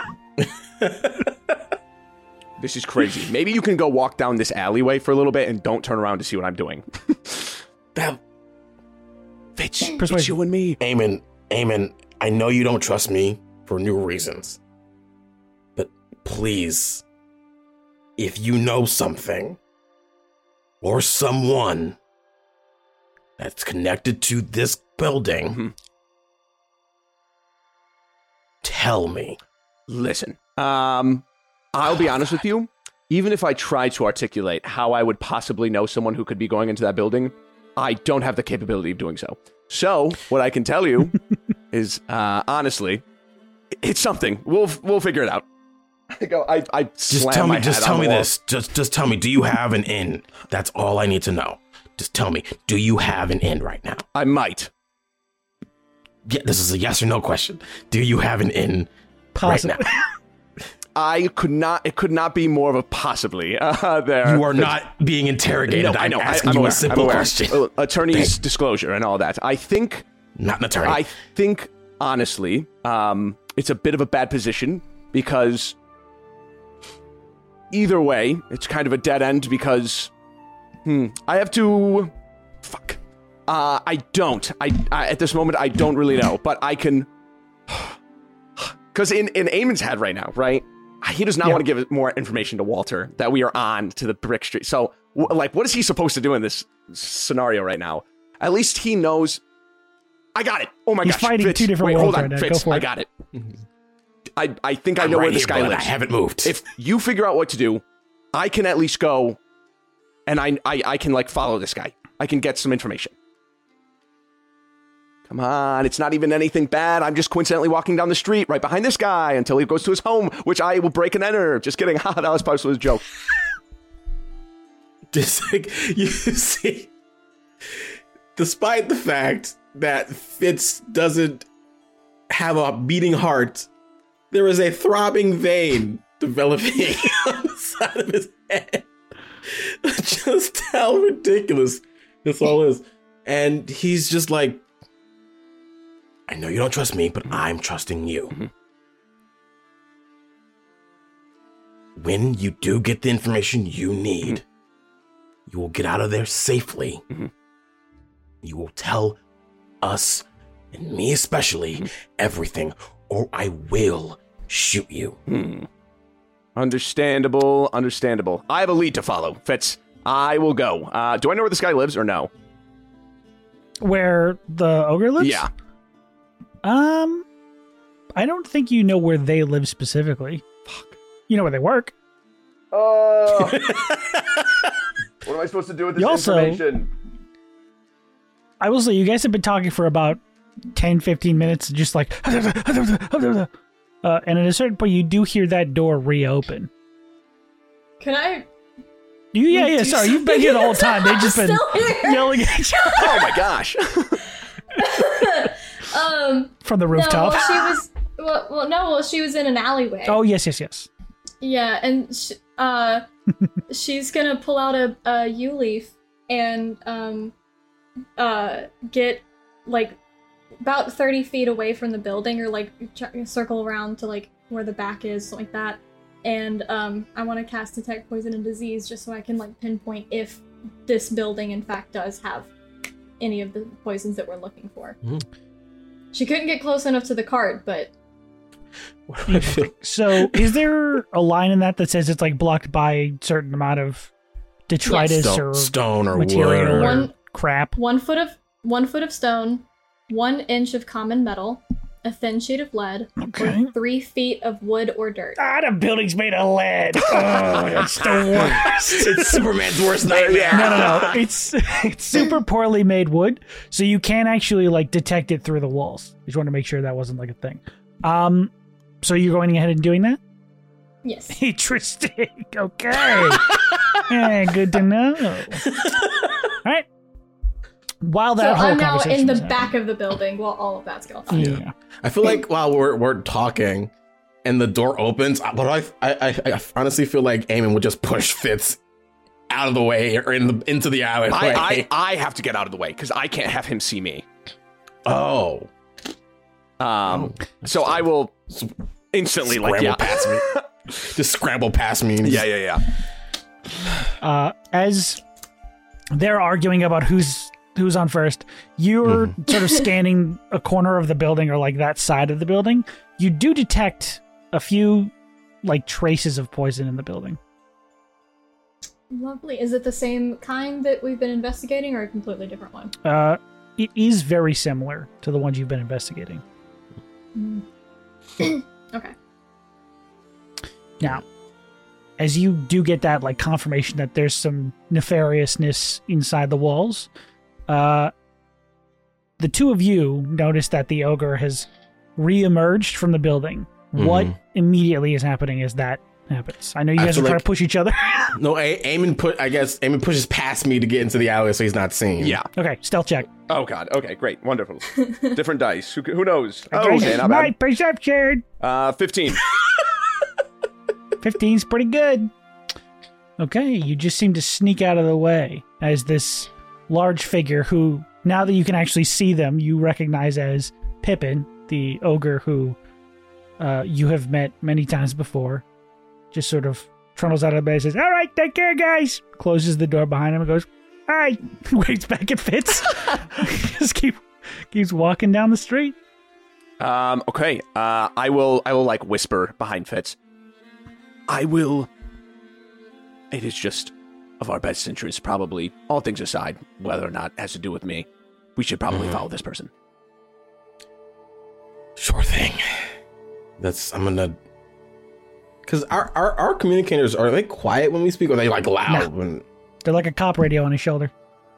This is crazy. Maybe you can go walk down this alleyway for a little bit and don't turn around to see what I'm doing. That, Fitz, it's Persuasion. you and me. Eamon, Eamon, I know you don't trust me for new reasons. But please, if you know something or someone that's connected to this building, Mhm. tell me. Listen, um, I'll be honest with you. Even if I try to articulate how I would possibly know someone who could be going into that building, I don't have the capability of doing so. So, what I can tell you is, uh, honestly, it's something. We'll we'll figure it out. I go. I I Just slam tell me. my Just head tell on me the wall. this. Just just tell me. Do you have an inn? That's all I need to know. Just tell me. Do you have an inn right now? I might. Yeah, this is a yes or no question. Do you have an inn Possibly. right now? I could not. It could not be more of a possibly. Uh, there. You are not being interrogated. No, I'm I know. I, asking I'm you aware, a simple I'm aware. question. Uh, Attorney's Thank- disclosure and all that. I think. Not an attorney. I think honestly, um, it's a bit of a bad position because either way, it's kind of a dead end because hmm, I have to. Fuck. Uh, I don't. I, I at this moment I don't really know, but I can. Because in in Eamon's head right now, right? He does not Yeah. want to give more information to Walter that we are on to the Brick Street. So, w- like, what is he supposed to do in this scenario right now? At least he knows. I got it. Oh my He's gosh. fighting Fitz, two different wait, hold worlds on, right now. Fitz, Go for I it. got it. I I think I I'm know right where this here, guy bud. lives. I haven't moved. If you figure out what to do, I can at least go, and I I, I can like follow this guy. I can get some information. Come on, it's not even anything bad. I'm just coincidentally walking down the street right behind this guy until he goes to his home, which I will break and enter. Just kidding. Ha, that was supposed to be a joke. Just like you see, despite the fact that Fitz doesn't have a beating heart, there is a throbbing vein developing on the side of his head. Just how ridiculous this all is. And he's just like, I know you don't trust me, but I'm trusting you. Mm-hmm. When you do get the information you need, you will get out of there safely. Mm-hmm. You will tell us, and me especially, Mm-hmm. everything, or I will shoot you. Hmm. Understandable, understandable. I have a lead to follow. Fitz, I will go. Uh, do I know where this guy lives or no? Where the ogre lives? Yeah. Um, I don't think you know where they live specifically. Fuck. You know where they work. Oh. What am I supposed to do with this You also- information? I will say, you guys have been talking for about ten, fifteen minutes, just like, uh, and at a certain point, you do hear that door reopen. Can I? You, yeah, yeah, sorry, you've been here the whole time. They've just been Still here. yelling at you Oh my gosh. um. from the No, rooftop. well, she was. Well, well, no, well, she was in an alleyway. Oh, yes, yes, yes. Yeah, and sh- uh, she's gonna pull out a, a U leaf and um, uh, get like about thirty feet away from the building, or like ch- circle around to like where the back is, like that. And um, I want to cast Detect Poison and Disease just so I can like pinpoint if this building in fact does have any of the poisons that we're looking for. Mm. She couldn't get close enough to the cart, but What do I feel? So, is there a line in that that says it's like blocked by a certain amount of detritus Yes. Stone, or stone or material wood. or Or, One- crap? one foot of one foot of stone, one inch of common metal, a thin sheet of lead, Okay. or three feet of wood or dirt. Ah, the building's made of lead. Oh, that's the worst. it's Superman's worst nightmare. No, no, no. It's it's super poorly made wood, so you can't actually like detect it through the walls. Just want to make sure that wasn't like a thing. Um, so you're going ahead and doing that? Yes. Interesting. Okay. Yeah, good to know. All right. While So that whole I'm now conversation in the was back of the building while all of that's going on. happening. Yeah. I feel like while we're we're talking and the door opens, but I I, I, I honestly feel like Eamon would just push Fitz out of the way or in the into the alleyway. I, I, I have to get out of the way because I can't have him see me. oh, Um, so I will instantly scramble like yeah. past me. Just scramble past me. And Yeah, yeah, yeah. Uh, as they're arguing about who's who's on first, you're sort of scanning a corner of the building or like that side of the building. You do detect a few like traces of poison in the building. Lovely. Is it the same kind that we've been investigating or a completely different one? Uh, it is very similar to the ones you've been investigating. Okay. Now, as you do get that like confirmation that there's some nefariousness inside the walls, uh, the two of you notice that the ogre has re-emerged from the building. What Mhm. immediately is happening as that happens? I know you I guys are feel trying like- to push each other. No, A- Eamon put. I guess Eamon pushes past me to get into the alley, so he's not seen. Yeah. Okay, stealth check. Oh god. Okay, great, wonderful. Different dice. Who, who knows? Oh, Okay, okay, not my bad. perception. Uh, fifteen. fifteen's pretty good. Okay, you just seem to sneak out of the way as this large figure who, now that you can actually see them, you recognize as Pippin, the ogre who uh, you have met many times before, just sort of trundles out of bed and says, "All right, take care, guys." Closes the door behind him and goes, "Hi." Waves back at Fitz. Just keep keeps walking down the street. Um, okay. Uh, I will. I will like whisper behind Fitz. I will. It is just of our best interest, probably. All things aside, whether or not it has to do with me, we should probably Mhm. follow this person. Sure thing. That's I'm gonna. Because our, our our communicators, are they quiet when we speak, or are they like loud when? They're like a cop radio on his shoulder.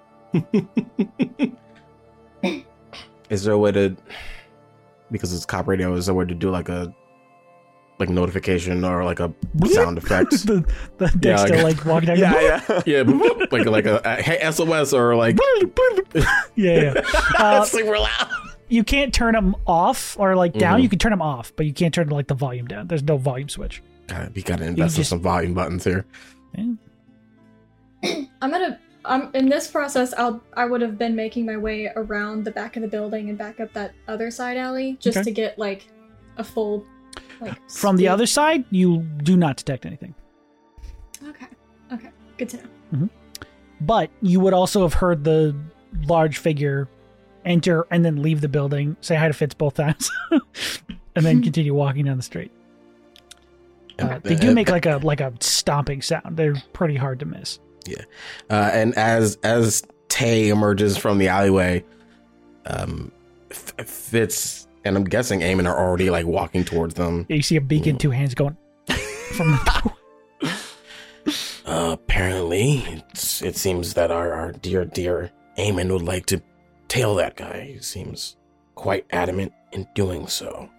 Is there a way to? Because it's cop radio, is there a way to do like a like notification or like a sound effect? the the Yeah, Dexter like- like walking down. Yeah, yeah. Yeah, boop, like like a, a hey S O S or like. yeah, yeah. Uh, It's like we're loud. you can't turn them off or like down. Mhm. You can turn them off, but you can't turn like the volume down. There's no volume switch. God, we gotta invest in just- some volume buttons here. Yeah. I'm gonna. Um, in this process, I'll. I would have been making my way around the back of the building and back up that other side alley just Okay. to get like a full. Like From the sweep. other side, you do not detect anything. Okay. Okay. Good to know. But you would also have heard the large figure enter and then leave the building, say hi to Fitz both times, and then continue walking down the street. Uh, they do make like a like a stomping sound. They're pretty hard to miss. Yeah, uh, and as as Tay emerges from the alleyway, um, F- Fitz and I'm guessing Eamon are already like walking towards them. Yeah, you see a beacon, two hands going from the door. Uh, apparently, it's, it seems that our, our dear dear Eamon would like to tail that guy. He seems quite adamant in doing so.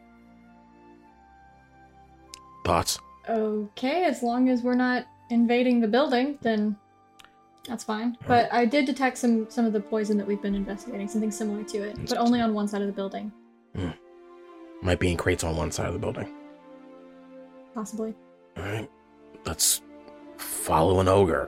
Thoughts? Okay, as long as we're not invading the building, then that's fine. But I did detect some some of the poison that we've been investigating, something similar to it, but only on one side of the building. Hmm. Might be in crates on one side of the building. Possibly. All right, let's follow an ogre.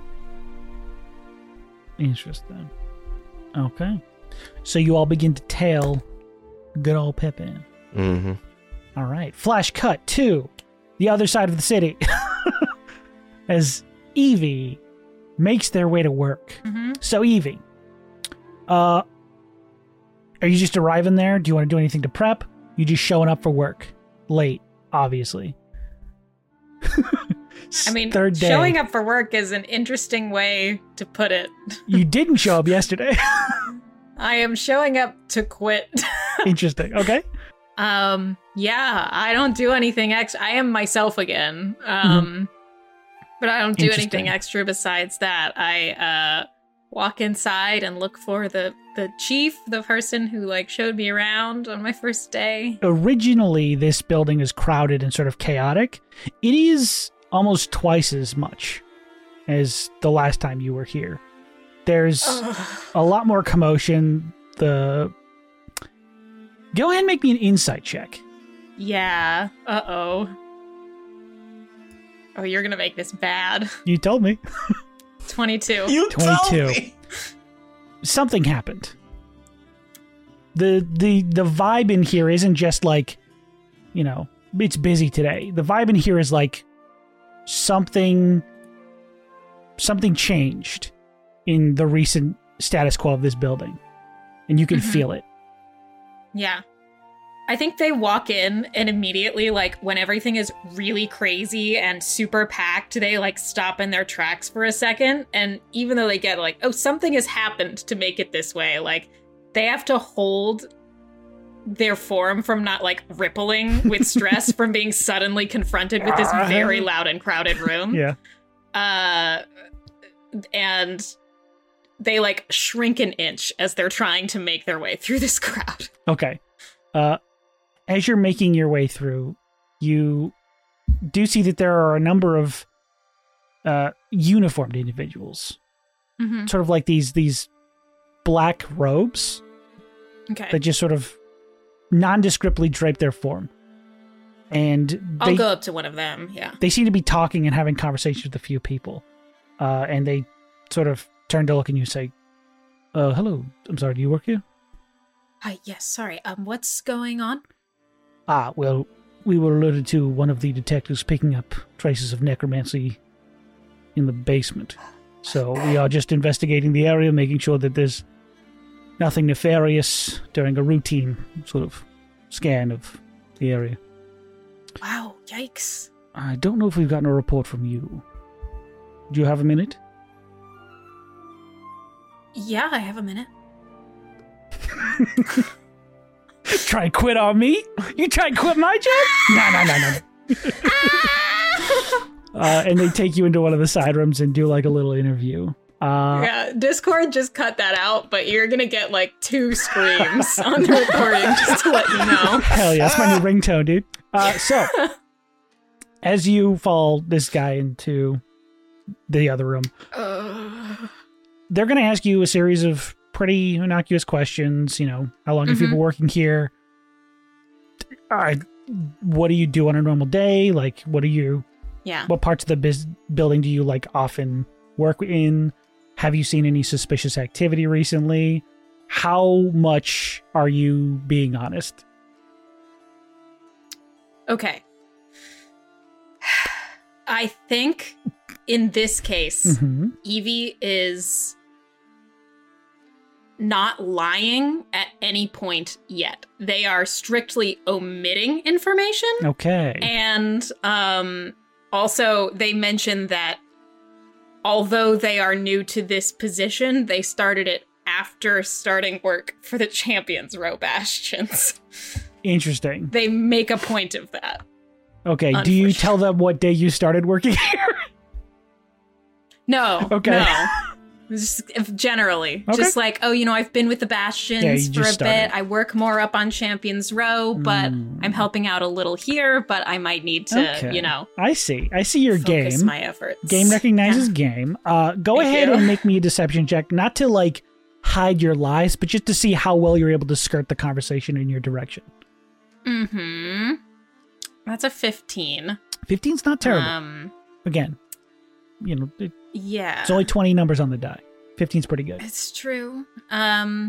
Interesting. Okay. So you all begin to tail good old Pippin. Mm-hmm. All right. Flash cut to the other side of the city as Evie makes their way to work. Mm-hmm. So Evie, uh, are you just arriving there? Do you want to do anything to prep? You just showing up for work late, obviously. I mean, Third day. showing up for work is an interesting way to put it. You didn't show up yesterday. I am showing up to quit. Interesting. Okay. Um, yeah, I don't do anything extra. I am myself again. Um, mm-hmm. But I don't do anything extra besides that. I uh walk inside and look for the the chief, the person who like showed me around on my first day. Originally, this building is crowded and sort of chaotic. It is almost twice as much as the last time you were here. There's Ugh. a lot more commotion. The Go ahead and make me an insight check. Yeah. Uh-oh. Oh, you're gonna make this bad. You told me. twenty-two. You twenty-two. Told me. Something happened. The the the vibe in here isn't just like, you know, it's busy today. The vibe in here is like something something changed in the recent status quo of this building. And you can mm-hmm. feel it. Yeah. I think they walk in and immediately, like, when everything is really crazy and super packed, they, like, stop in their tracks for a second. And even though they get, like, oh, something has happened to make it this way, like, they have to hold their form from not, like, rippling with stress from being suddenly confronted with this very loud and crowded room. Yeah. Uh, and they, like, shrink an inch as they're trying to make their way through this crowd. Okay. Uh, as you're making your way through, you do see that there are a number of uh, uniformed individuals. Mm-hmm. Sort of like these these black robes okay. that just sort of nondescriptly drape their form. And they, I'll go up to one of them, yeah. They seem to be talking and having conversations with a few people. Uh, and they sort of turn to look at you and say, uh, hello, I'm sorry, do you work here? Hi, yes, sorry. Um, what's going on? Ah, well, we were alerted to one of the detectives picking up traces of necromancy in the basement. So we are just investigating the area, making sure that there's nothing nefarious during a routine sort of scan of the area. Wow, yikes. I don't know if we've gotten a report from you. Do you have a minute? Yeah, I have a minute. Try and quit on me? You try and quit my job? No, no, no, no. uh, and they take you into one of the side rooms and do like a little interview. Uh, yeah, Discord just cut that out, but you're gonna get like two screams on the recording just to let you know. Hell yeah, that's my new ringtone, dude. Uh, so, as you follow this guy into the other room, uh... they're gonna ask you a series of pretty innocuous questions. You know, how long have mm-hmm. you been working here? Uh, what do you do on a normal day? Like, what do you? Yeah. What parts of the biz- building do you like often work in? Have you seen any suspicious activity recently? How much are you being honest? Okay. I think in this case, Mm-hmm. Evie is not lying at any point yet. They are strictly omitting information. Okay. And um, also, they mention that although they are new to this position, they started it after starting work for the Champions Row Bastions. Interesting. They make a point of that. Okay. Do you tell them what day you started working here? No. Okay. No. Just if- generally. Okay. Just like, oh, you know, I've been with the Bastions Yeah, you for just a started. bit. I work more up on Champions Row, but Mm. I'm helping out a little here, but I might need to, Okay. you know, I see. I see your focus game. my efforts. Game recognizes Yeah. game. Uh, go Thank ahead you. and make me a deception check, not to like hide your lies, but just to see how well you're able to skirt the conversation in your direction. Mm-hmm. That's a fifteen. fifteen's not terrible. Um, Again, you know, it, yeah. it's only twenty numbers on the die. fifteen's pretty good. It's true. Um,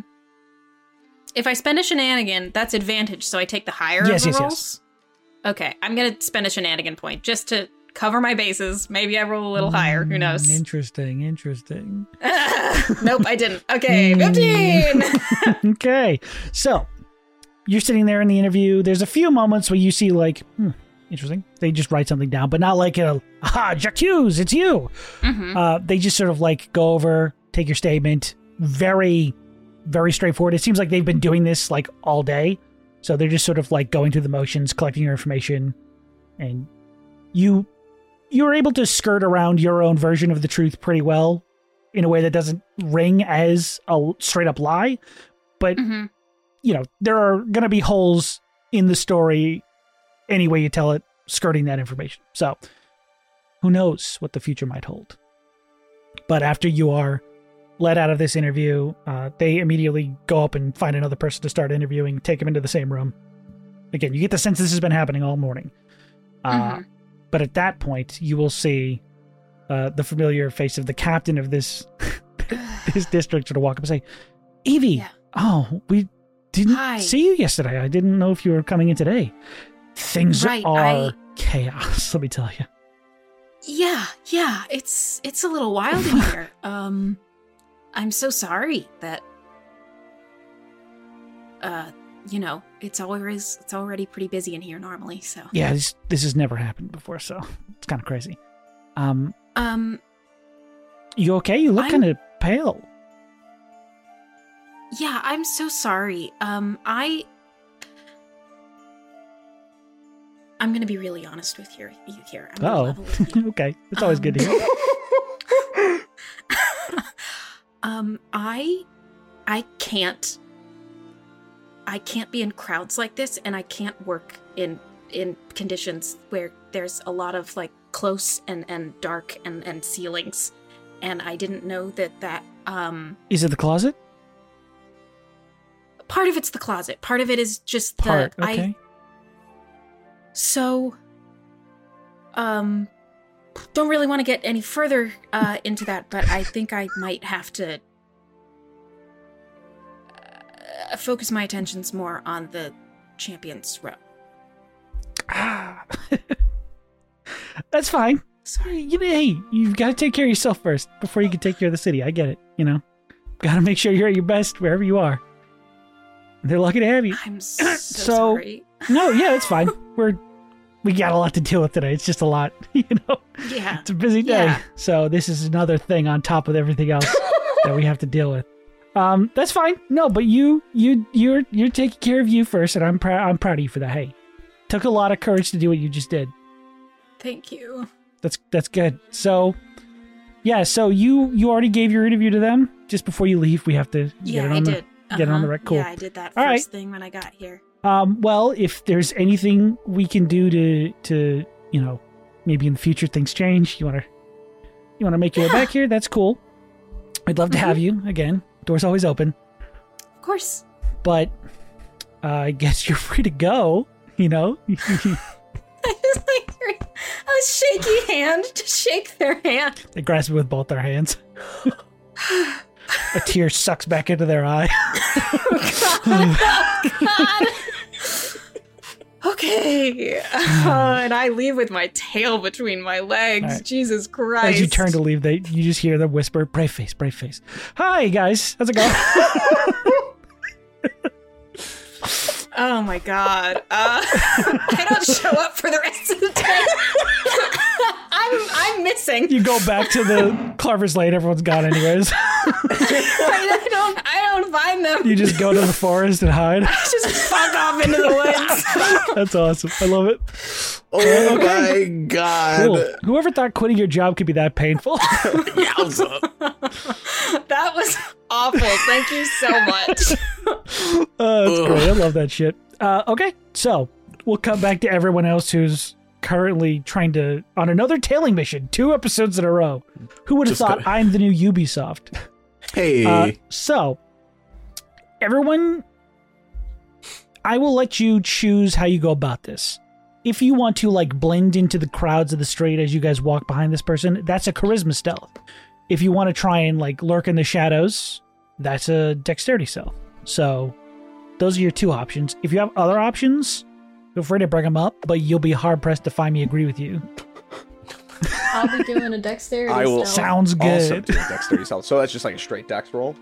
if I spend a shenanigan, that's advantage, so I take the higher Yes, of the yes, yes. rolls? Okay, I'm gonna spend a shenanigan point just to cover my bases. Maybe I roll a little higher. Who Mm, knows? Interesting, interesting. Nope, I didn't. Okay, Mm. fifteen! Okay, so you're sitting there in the interview. There's a few moments where you see like, hmm, interesting. They just write something down, but not like a, aha, Jacques, it's you. Mhm. Uh, they just sort of like go over, take your statement. Very, very straightforward. It seems like they've been doing this like all day. So they're just sort of like going through the motions, collecting your information. And you, you're able to skirt around your own version of the truth pretty well in a way that doesn't ring as a straight up lie. But, Mhm. you know, there are going to be holes in the story any way you tell it, skirting that information. So who knows what the future might hold. But after you are let out of this interview, uh, they immediately go up and find another person to start interviewing, take them into the same room. Again, you get the sense this has been happening all morning. Uh, Mhm. But at that point, you will see uh, the familiar face of the captain of this this district sort of walk up and say, Evie, Yeah. oh, we didn't Hi. see you yesterday. I didn't know if you were coming in today. Things Right, are I- chaos, let me tell you. Yeah, yeah, it's it's a little wild in here. Um, I'm so sorry that, uh, you know, it's always it's already pretty busy in here normally. So Yeah, this this has never happened before, so it's kind of crazy. Um, um, you okay? You look I'm- kind of pale. yeah, I'm so sorry. Um, I. I'm gonna be really honest with you you here. I'm gonna Oh, level with you. okay. It's always good to hear. um, I, I can't. I can't be in crowds like this, and I can't work in in conditions where there's a lot of like close and and dark and and ceilings, and I didn't know that that um Is it the closet? part of it's the closet, part of it is just the Part, I. okay. So, um, don't really want to get any further uh, into that, but I think I might have to uh, focus my attentions more on the Champions Row. Ah. That's fine. Sorry. You know, hey, you've got to take care of yourself first before you can take care of the city. I get it, you know. Got to make sure you're at your best wherever you are. They're lucky to have you. I'm so, So- sorry. No, yeah, it's fine. We're we got a lot to deal with today. It's just a lot, you know. Yeah. It's a busy day. Yeah. So this is another thing on top of everything else that we have to deal with. Um, that's fine. No, but you you you're you're taking care of you first, and I'm proud I'm proud of you for that. Hey, took a lot of courage to do what you just did. Thank you. That's that's good. So yeah, so you you already gave your interview to them just before you leave. We have to get Yeah, it I on the did. get it on the Uh-huh. rec- cool. Yeah, I did that All first right. thing when I got here. Um, well, if there's anything we can do to, to you know, maybe in the future things change, you want to you want to make your way Yeah. back here, that's cool. I'd love to have you again. Door's always open. Of course. But uh, I guess you're free to go, you know? I was like a shaky hand to shake their hand. They grasp it with both their hands. A tear sucks back into their eye. God. God. Okay. Uh, and I leave with my tail between my legs. Right. Jesus Christ. As you turn to leave, they you just hear them whisper, "Brave face, brave face." Hi guys, how's it going? Oh my god. Uh, I don't show up for the rest of the day. I'm I'm missing. You go back to the Clover's Lane. Everyone's gone anyways. I don't I don't find them. You just go to the forest and hide. Just fuck off into the woods. That's awesome. I love it. Oh my god. Cool. Whoever thought quitting your job could be that painful? Yowza. That was awful. Thank you so much. Uh, that's Ugh. great. I love that shit. Uh, okay, so we'll come back to everyone else who's currently trying to on another tailing mission, two episodes in a row. Who would have Just thought gotta- I'm the new Ubisoft? Hey. Uh, so, everyone, I will let you choose how you go about this. If you want to like blend into the crowds of the street as you guys walk behind this person, that's a charisma stealth. If you want to try and like lurk in the shadows, that's a dexterity stealth. So, those are your two options. If you have other options, feel free to bring them up, but you'll be hard pressed to find me agree with you. I'll be doing a dexterity I will- stealth. Sounds Also good. do a dexterity stealth. So that's just like a straight dex roll.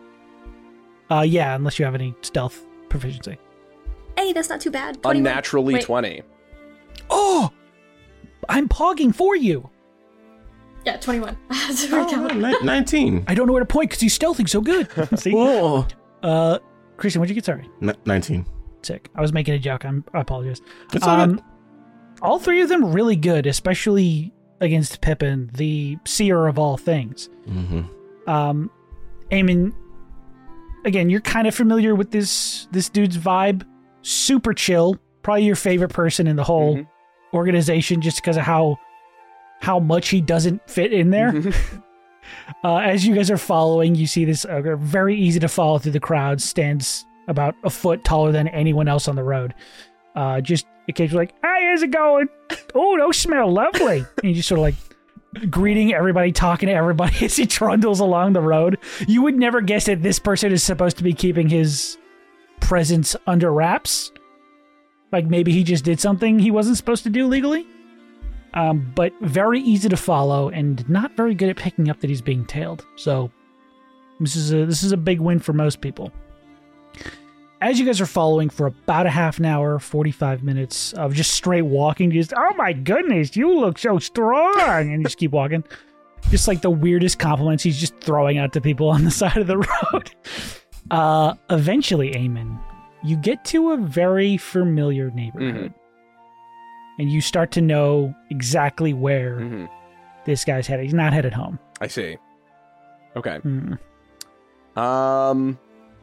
Uh, yeah, unless you have any stealth proficiency. Hey, that's not too bad. twenty-one. Unnaturally Wait. twenty. Oh, I'm pogging for you. Yeah, twenty-one. That's worked Oh, out. ni- nineteen. I don't know where to point because he's stealthing so good. See? Oh. Uh, Christian, what'd you get? Sorry. N- nineteen. Sick. I was making a joke. I'm, I apologize. It's all good. all three of them really good, especially against Pippin, the seer of all things. Mm-hmm. Um, Eamon, again, you're kind of familiar with this this dude's vibe. Super chill. Probably your favorite person in the whole Mhm. organization, just because of how how much he doesn't fit in there. Uh, as you guys are following, you see this ogre, very easy to follow through the crowd, stands about a foot taller than anyone else on the road. Uh, just occasionally like, "Hi, how's it going? Oh, those smell lovely." And you just sort of like greeting everybody, talking to everybody as he trundles along the road. You would never guess that this person is supposed to be keeping his presence under wraps. Like maybe he just did something he wasn't supposed to do legally. Um, but very easy to follow and not very good at picking up that he's being tailed. So this is a this is a big win for most people. As you guys are following for about a half an hour, forty-five minutes of just straight walking, just, "Oh my goodness, you look so strong," and you just keep walking. Just like the weirdest compliments he's just throwing out to people on the side of the road. Uh, eventually, Eamon, you get to a very familiar neighborhood. And you start to know exactly where hmm this guy's headed. He's not headed home. I see. Okay. Hmm. Um.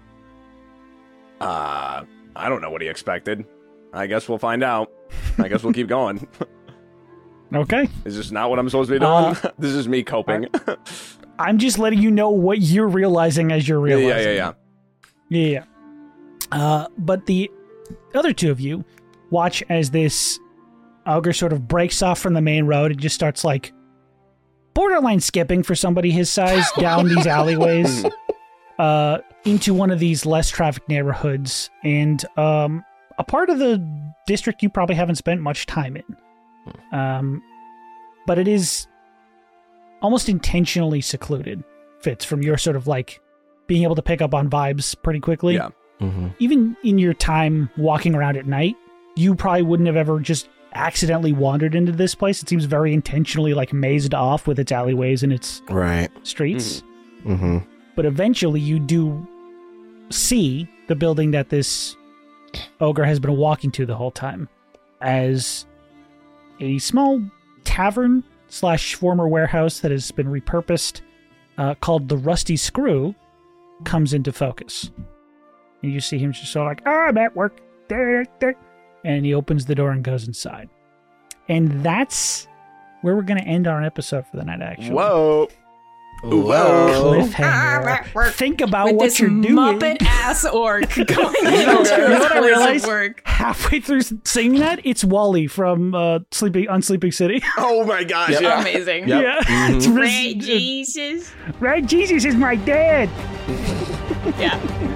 Uh, I don't know what he expected. I guess we'll find out. I guess we'll keep going. Okay. Is this not what I'm supposed to be doing? Uh, this is me coping. I'm just letting you know what you're realizing as you're yeah, realizing. yeah, yeah, yeah. Yeah, yeah. Uh, but the other two of you watch as this ogre sort of breaks off from the main road and just starts like borderline skipping for somebody his size down these alleyways uh, into one of these less trafficked neighborhoods and um, a part of the district you probably haven't spent much time in. Um, but it is almost intentionally secluded, Fitz, from your sort of like being able to pick up on vibes pretty quickly. Yeah. Mm-hmm. Even in your time walking around at night, you probably wouldn't have ever just accidentally wandered into this place. It seems very intentionally like mazed off with its alleyways and its Right. streets. Mm-hmm. But eventually you do see the building that this ogre has been walking to the whole time as a small tavern slash former warehouse that has been repurposed uh, called the Rusty Screw comes into focus. And you see him just sort of like, "Ah, I'm at work." And he opens the door and goes inside. And that's where we're going to end our episode for the night, actually. Whoa. Whoa. Cliffhanger. Think about With what this you're doing. Muppet ass orc going into You know his what I place realized? of work. Halfway through singing that, it's Wally from uh, Sleeping on Sleeping City. Oh my gosh. Yep. Yeah. Amazing. Yep. Yeah, Mhm. it's Ray res- Jesus. Ray Jesus is my dad. Yeah.